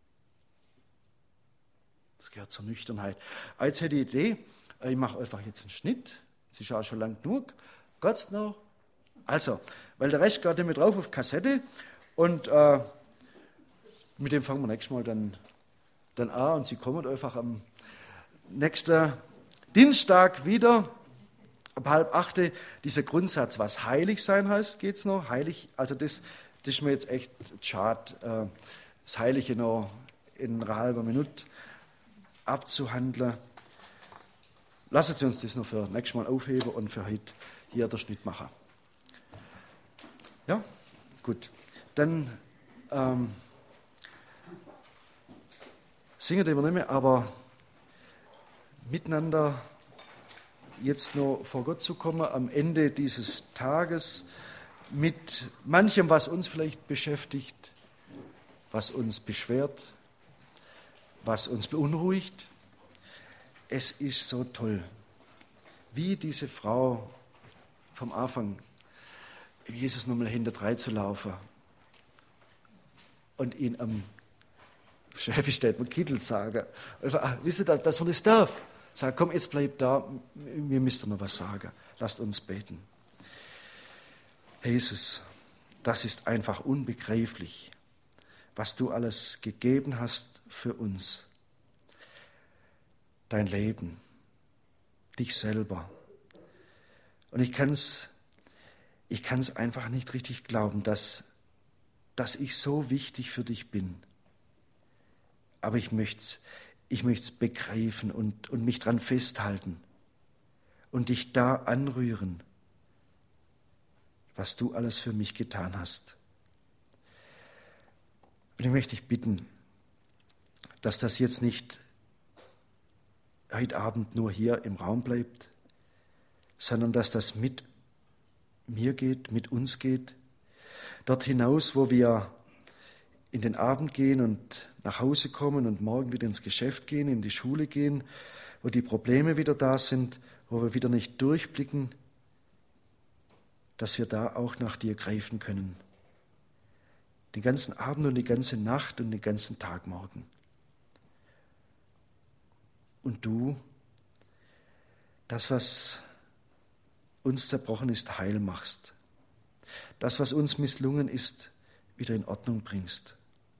Das gehört zur Nüchternheit. Jetzt hätte ich die Idee, ich mache einfach jetzt einen Schnitt. Es ist auch schon lang genug. Geht's noch? Also, weil der Rest geht mit drauf auf Kassette und mit dem fangen wir nächstes Mal dann an und Sie kommen einfach am nächsten Dienstag wieder. Ab 7:30 dieser Grundsatz, was heilig sein heißt, geht es noch. Heilig, also das ist mir jetzt echt schade, das Heilige noch in einer halben Minute abzuhandeln. Lassen Sie uns das noch für nächstes Mal aufheben und für heute hier den Schnitt machen. Ja, gut. Dann singen wir nicht mehr, aber miteinander jetzt noch vor Gott zu kommen, am Ende dieses Tages, mit manchem, was uns vielleicht beschäftigt, was uns beschwert, was uns beunruhigt. Es ist so toll, wie diese Frau vom Anfang, Jesus nochmal hinterdrein zu laufen und ihn am Schäfisch mit Kittel sagen. Wisst ihr, dass man das darf? Sag, komm, jetzt bleib da, wir müssen noch was sagen. Lasst uns beten. Jesus, das ist einfach unbegreiflich, was du alles gegeben hast für uns. Dein Leben, dich selber. Und ich kann's einfach nicht richtig glauben, dass ich so wichtig für dich bin. Aber ich möchte es begreifen und mich dran festhalten und dich da anrühren, was du alles für mich getan hast. Und ich möchte dich bitten, dass das jetzt nicht heute Abend nur hier im Raum bleibt, sondern dass das mit mir geht, mit uns geht, dort hinaus, wo wir in den Abend gehen und nach Hause kommen und morgen wieder ins Geschäft gehen, in die Schule gehen, wo die Probleme wieder da sind, wo wir wieder nicht durchblicken, dass wir da auch nach dir greifen können. Den ganzen Abend und die ganze Nacht und den ganzen Tag morgen. Und du, das, was uns zerbrochen ist, heil machst. Das, was uns misslungen ist, wieder in Ordnung bringst.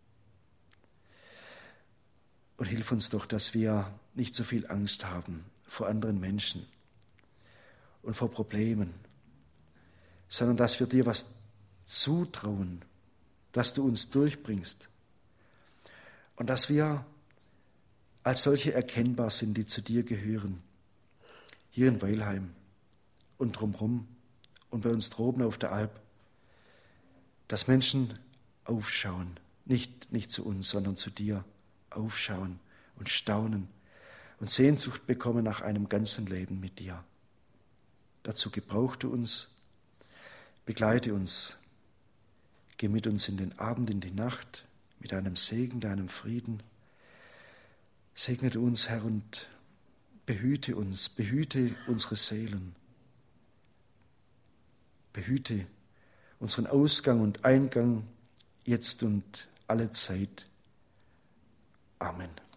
Und hilf uns doch, dass wir nicht so viel Angst haben vor anderen Menschen und vor Problemen, sondern dass wir dir was zutrauen, dass du uns durchbringst und dass wir als solche erkennbar sind, die zu dir gehören, hier in Weilheim und drumherum und bei uns droben auf der Alp, dass Menschen aufschauen, nicht zu uns, sondern zu dir, aufschauen und staunen und Sehnsucht bekommen nach einem ganzen Leben mit dir. Dazu gebrauch du uns, begleite uns, geh mit uns in den Abend, in die Nacht, mit deinem Segen, deinem Frieden. Segne du uns, Herr, und behüte uns, behüte unsere Seelen, behüte unseren Ausgang und Eingang jetzt und alle Zeit. Amen.